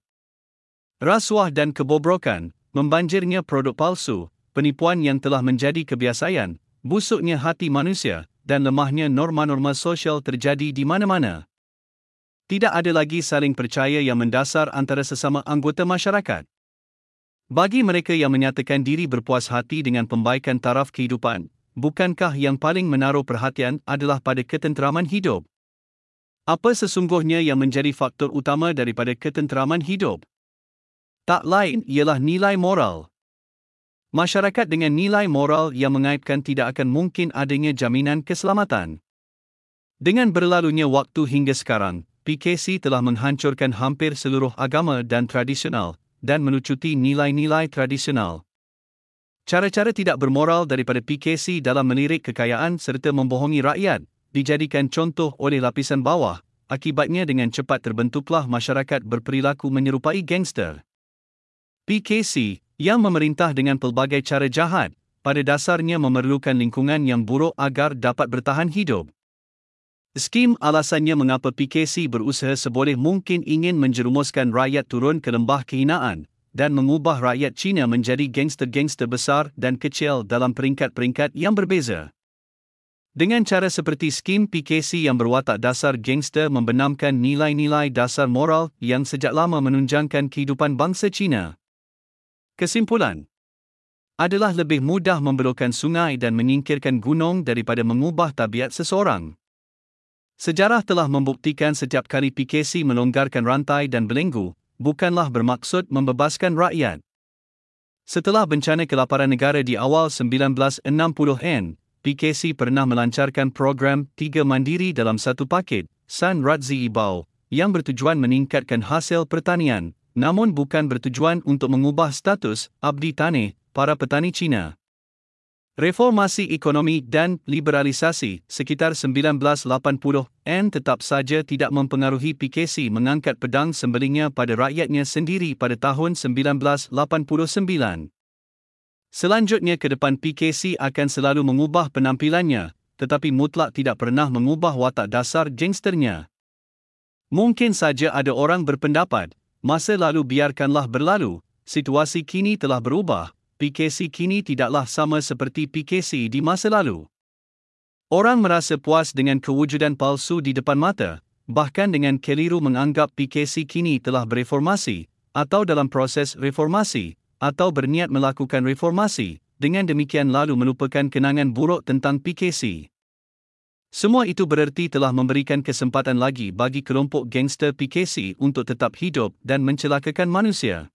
A: Rasuah dan kebobrokan, membanjirnya produk palsu, penipuan yang telah menjadi kebiasaan, busuknya hati manusia, dan lemahnya norma-norma sosial terjadi di mana-mana. Tidak ada lagi saling percaya yang mendasar antara sesama anggota masyarakat. Bagi mereka yang menyatakan diri berpuas hati dengan pembaikan taraf kehidupan, bukankah yang paling menaruh perhatian adalah pada ketenteraman hidup? Apa sesungguhnya yang menjadi faktor utama daripada ketenteraman hidup? Tak lain ialah nilai moral. Masyarakat dengan nilai moral yang mengaibkan tidak akan mungkin adanya jaminan keselamatan. Dengan berlalunya waktu hingga sekarang, P K C telah menghancurkan hampir seluruh agama dan tradisional, dan melucuti nilai-nilai tradisional. Cara-cara tidak bermoral daripada P K C dalam melirik kekayaan serta membohongi rakyat, dijadikan contoh oleh lapisan bawah, akibatnya dengan cepat terbentuklah masyarakat berperilaku menyerupai gangster. P K C, yang memerintah dengan pelbagai cara jahat, pada dasarnya memerlukan lingkungan yang buruk agar dapat bertahan hidup. Skim alasannya mengapa P K C berusaha seboleh mungkin ingin menjerumuskan rakyat turun ke lembah kehinaan dan mengubah rakyat Cina menjadi gangster-gangster besar dan kecil dalam peringkat-peringkat yang berbeza. Dengan cara seperti skim P K C yang berwatak dasar gangster membenamkan nilai-nilai dasar moral yang sejak lama menunjangkan kehidupan bangsa Cina. Kesimpulan adalah lebih mudah membelokkan sungai dan menyingkirkan gunung daripada mengubah tabiat seseorang. Sejarah telah membuktikan setiap kali P K C melonggarkan rantai dan belenggu, bukanlah bermaksud membebaskan rakyat. Setelah bencana kelaparan negara di awal sembilan belas enam puluhan, P K C pernah melancarkan program Tiga Mandiri dalam satu paket, San Razi Ibau, yang bertujuan meningkatkan hasil pertanian, namun bukan bertujuan untuk mengubah status abdi tanah para petani Cina. Reformasi ekonomi dan liberalisasi sekitar sembilan belas lapan puluhan tetap saja tidak mempengaruhi P K C mengangkat pedang sembelingnya pada rakyatnya sendiri pada tahun sembilan belas lapan puluh sembilan. Selanjutnya ke depan P K C akan selalu mengubah penampilannya, tetapi mutlak tidak pernah mengubah watak dasar gangsternya. Mungkin saja ada orang berpendapat, masa lalu biarkanlah berlalu, situasi kini telah berubah. P K C kini tidaklah sama seperti P K C di masa lalu. Orang merasa puas dengan kewujudan palsu di depan mata, bahkan dengan keliru menganggap P K C kini telah bereformasi, atau dalam proses reformasi, atau berniat melakukan reformasi, dengan demikian lalu melupakan kenangan buruk tentang P K C. Semua itu bererti telah memberikan kesempatan lagi bagi kelompok gangster P K C untuk tetap hidup dan mencelakakan manusia.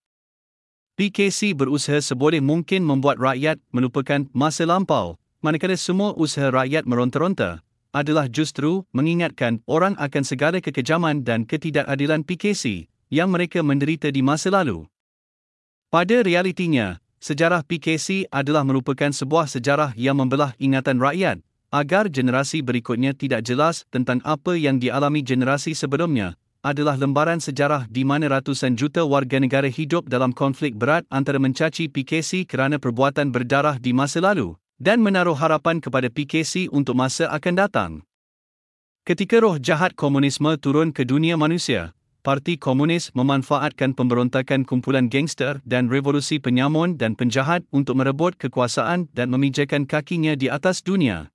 A: P K C berusaha seboleh mungkin membuat rakyat melupakan masa lampau, manakala semua usaha rakyat meronta-ronta adalah justru mengingatkan orang akan segala kekejaman dan ketidakadilan P K C yang mereka menderita di masa lalu. Pada realitinya, sejarah P K C adalah merupakan sebuah sejarah yang membelah ingatan rakyat, agar generasi berikutnya tidak jelas tentang apa yang dialami generasi sebelumnya, adalah lembaran sejarah di mana ratusan juta warga negara hidup dalam konflik berat antara mencaci P K C kerana perbuatan berdarah di masa lalu, dan menaruh harapan kepada P K C untuk masa akan datang. Ketika roh jahat komunisme turun ke dunia manusia, Parti Komunis memanfaatkan pemberontakan kumpulan gangster dan revolusi penyamun dan penjahat untuk merebut kekuasaan dan memijakan kakinya di atas dunia.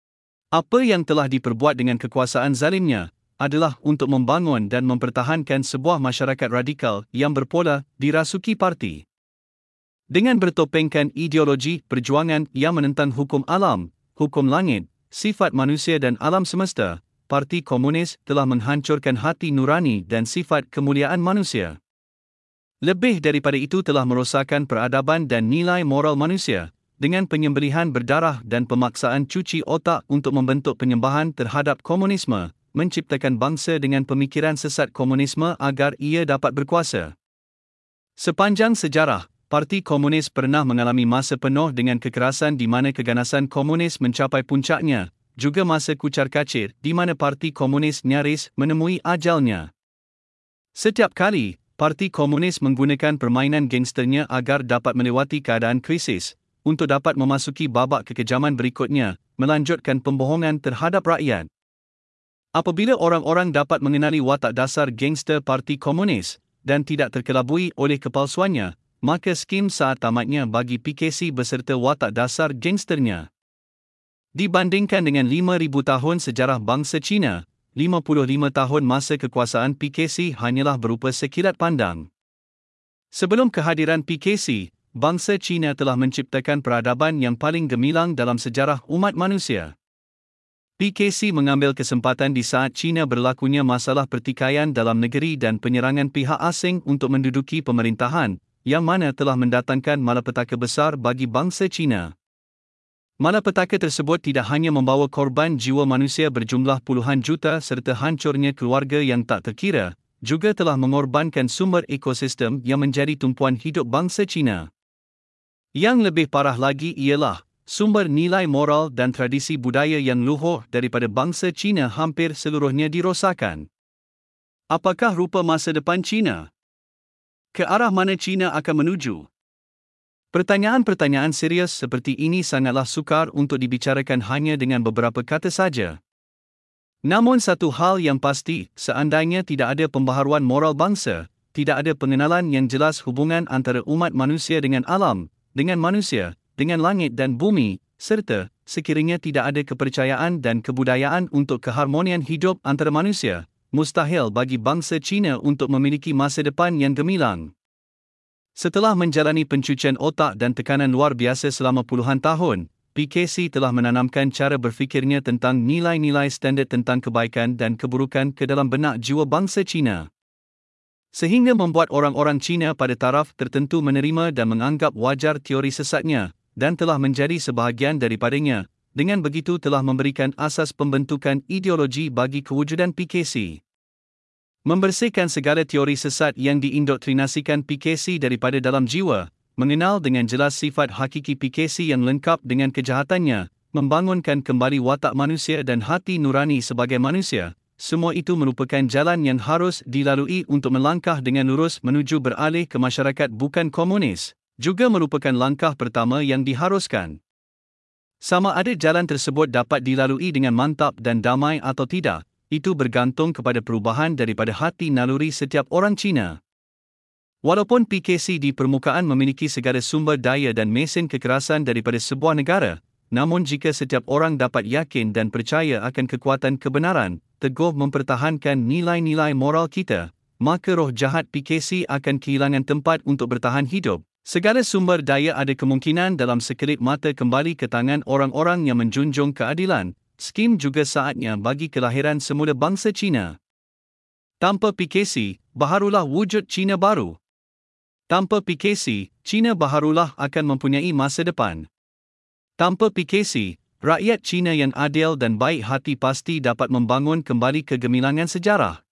A: Apa yang telah diperbuat dengan kekuasaan zalimnya adalah untuk membangun dan mempertahankan sebuah masyarakat radikal yang berpola dirasuki parti. Dengan bertopengkan ideologi perjuangan yang menentang hukum alam, hukum langit, sifat manusia dan alam semesta, Parti Komunis telah menghancurkan hati nurani dan sifat kemuliaan manusia. Lebih daripada itu telah merosakkan peradaban dan nilai moral manusia, dengan penyembelihan berdarah dan pemaksaan cuci otak untuk membentuk penyembahan terhadap komunisme, menciptakan bangsa dengan pemikiran sesat komunisme agar ia dapat berkuasa. Sepanjang sejarah, Parti Komunis pernah mengalami masa penuh dengan kekerasan di mana keganasan komunis mencapai puncaknya, juga masa kucar-kacir di mana Parti Komunis nyaris menemui ajalnya. Setiap kali, Parti Komunis menggunakan permainan gangsternya agar dapat melewati keadaan krisis, untuk dapat memasuki babak kekejaman berikutnya, melanjutkan pembohongan terhadap rakyat. Apabila orang-orang dapat mengenali watak dasar gangster Parti Komunis dan tidak terkelabui oleh kepalsuannya, maka skim saat tamatnya bagi P K C beserta watak dasar gangsternya. Dibandingkan dengan lima ribu tahun sejarah bangsa Cina, lima puluh lima tahun masa kekuasaan P K C hanyalah berupa sekilat pandang. Sebelum kehadiran P K C, bangsa Cina telah menciptakan peradaban yang paling gemilang dalam sejarah umat manusia. P K C mengambil kesempatan di saat Cina berlakunya masalah pertikaian dalam negeri dan penyerangan pihak asing untuk menduduki pemerintahan, yang mana telah mendatangkan malapetaka besar bagi bangsa Cina. Malapetaka tersebut tidak hanya membawa korban jiwa manusia berjumlah puluhan juta serta hancurnya keluarga yang tak terkira, juga telah mengorbankan sumber ekosistem yang menjadi tumpuan hidup bangsa Cina. Yang lebih parah lagi ialah, sumber nilai moral dan tradisi budaya yang luhur daripada bangsa Cina hampir seluruhnya dirosakkan. Apakah rupa masa depan Cina? Ke arah mana Cina akan menuju? Pertanyaan-pertanyaan serius seperti ini sangatlah sukar untuk dibicarakan hanya dengan beberapa kata saja. Namun satu hal yang pasti, seandainya tidak ada pembaharuan moral bangsa, tidak ada pengenalan yang jelas hubungan antara umat manusia dengan alam, dengan manusia, dengan langit dan bumi, serta, sekiranya tidak ada kepercayaan dan kebudayaan untuk keharmonian hidup antara manusia, mustahil bagi bangsa Cina untuk memiliki masa depan yang gemilang. Setelah menjalani pencucian otak dan tekanan luar biasa selama puluhan tahun, P K C telah menanamkan cara berfikirnya tentang nilai-nilai standard tentang kebaikan dan keburukan ke dalam benak jiwa bangsa Cina. Sehingga membuat orang-orang Cina pada taraf tertentu menerima dan menganggap wajar teori sesatnya, dan telah menjadi sebahagian daripadanya, dengan begitu telah memberikan asas pembentukan ideologi bagi kewujudan P K C. Membersihkan segala teori sesat yang diindoktrinasikan P K C daripada dalam jiwa, mengenal dengan jelas sifat hakiki P K C yang lengkap dengan kejahatannya, membangunkan kembali watak manusia dan hati nurani sebagai manusia, semua itu merupakan jalan yang harus dilalui untuk melangkah dengan lurus menuju beralih ke masyarakat bukan komunis, juga merupakan langkah pertama yang diharuskan. Sama ada jalan tersebut dapat dilalui dengan mantap dan damai atau tidak, itu bergantung kepada perubahan daripada hati naluri setiap orang Cina. Walaupun P K C di permukaan memiliki segala sumber daya dan mesin kekerasan daripada sebuah negara, namun jika setiap orang dapat yakin dan percaya akan kekuatan kebenaran, teguh mempertahankan nilai-nilai moral kita, maka roh jahat P K C akan kehilangan tempat untuk bertahan hidup. Segala sumber daya ada kemungkinan dalam sekelip mata kembali ke tangan orang-orang yang menjunjung keadilan. Skim juga saatnya bagi kelahiran semula bangsa Cina. Tanpa P K C, baharulah wujud Cina baru. Tanpa P K C, Cina baharulah akan mempunyai masa depan. Tanpa P K C, rakyat Cina yang adil dan baik hati pasti dapat membangun kembali kegemilangan sejarah.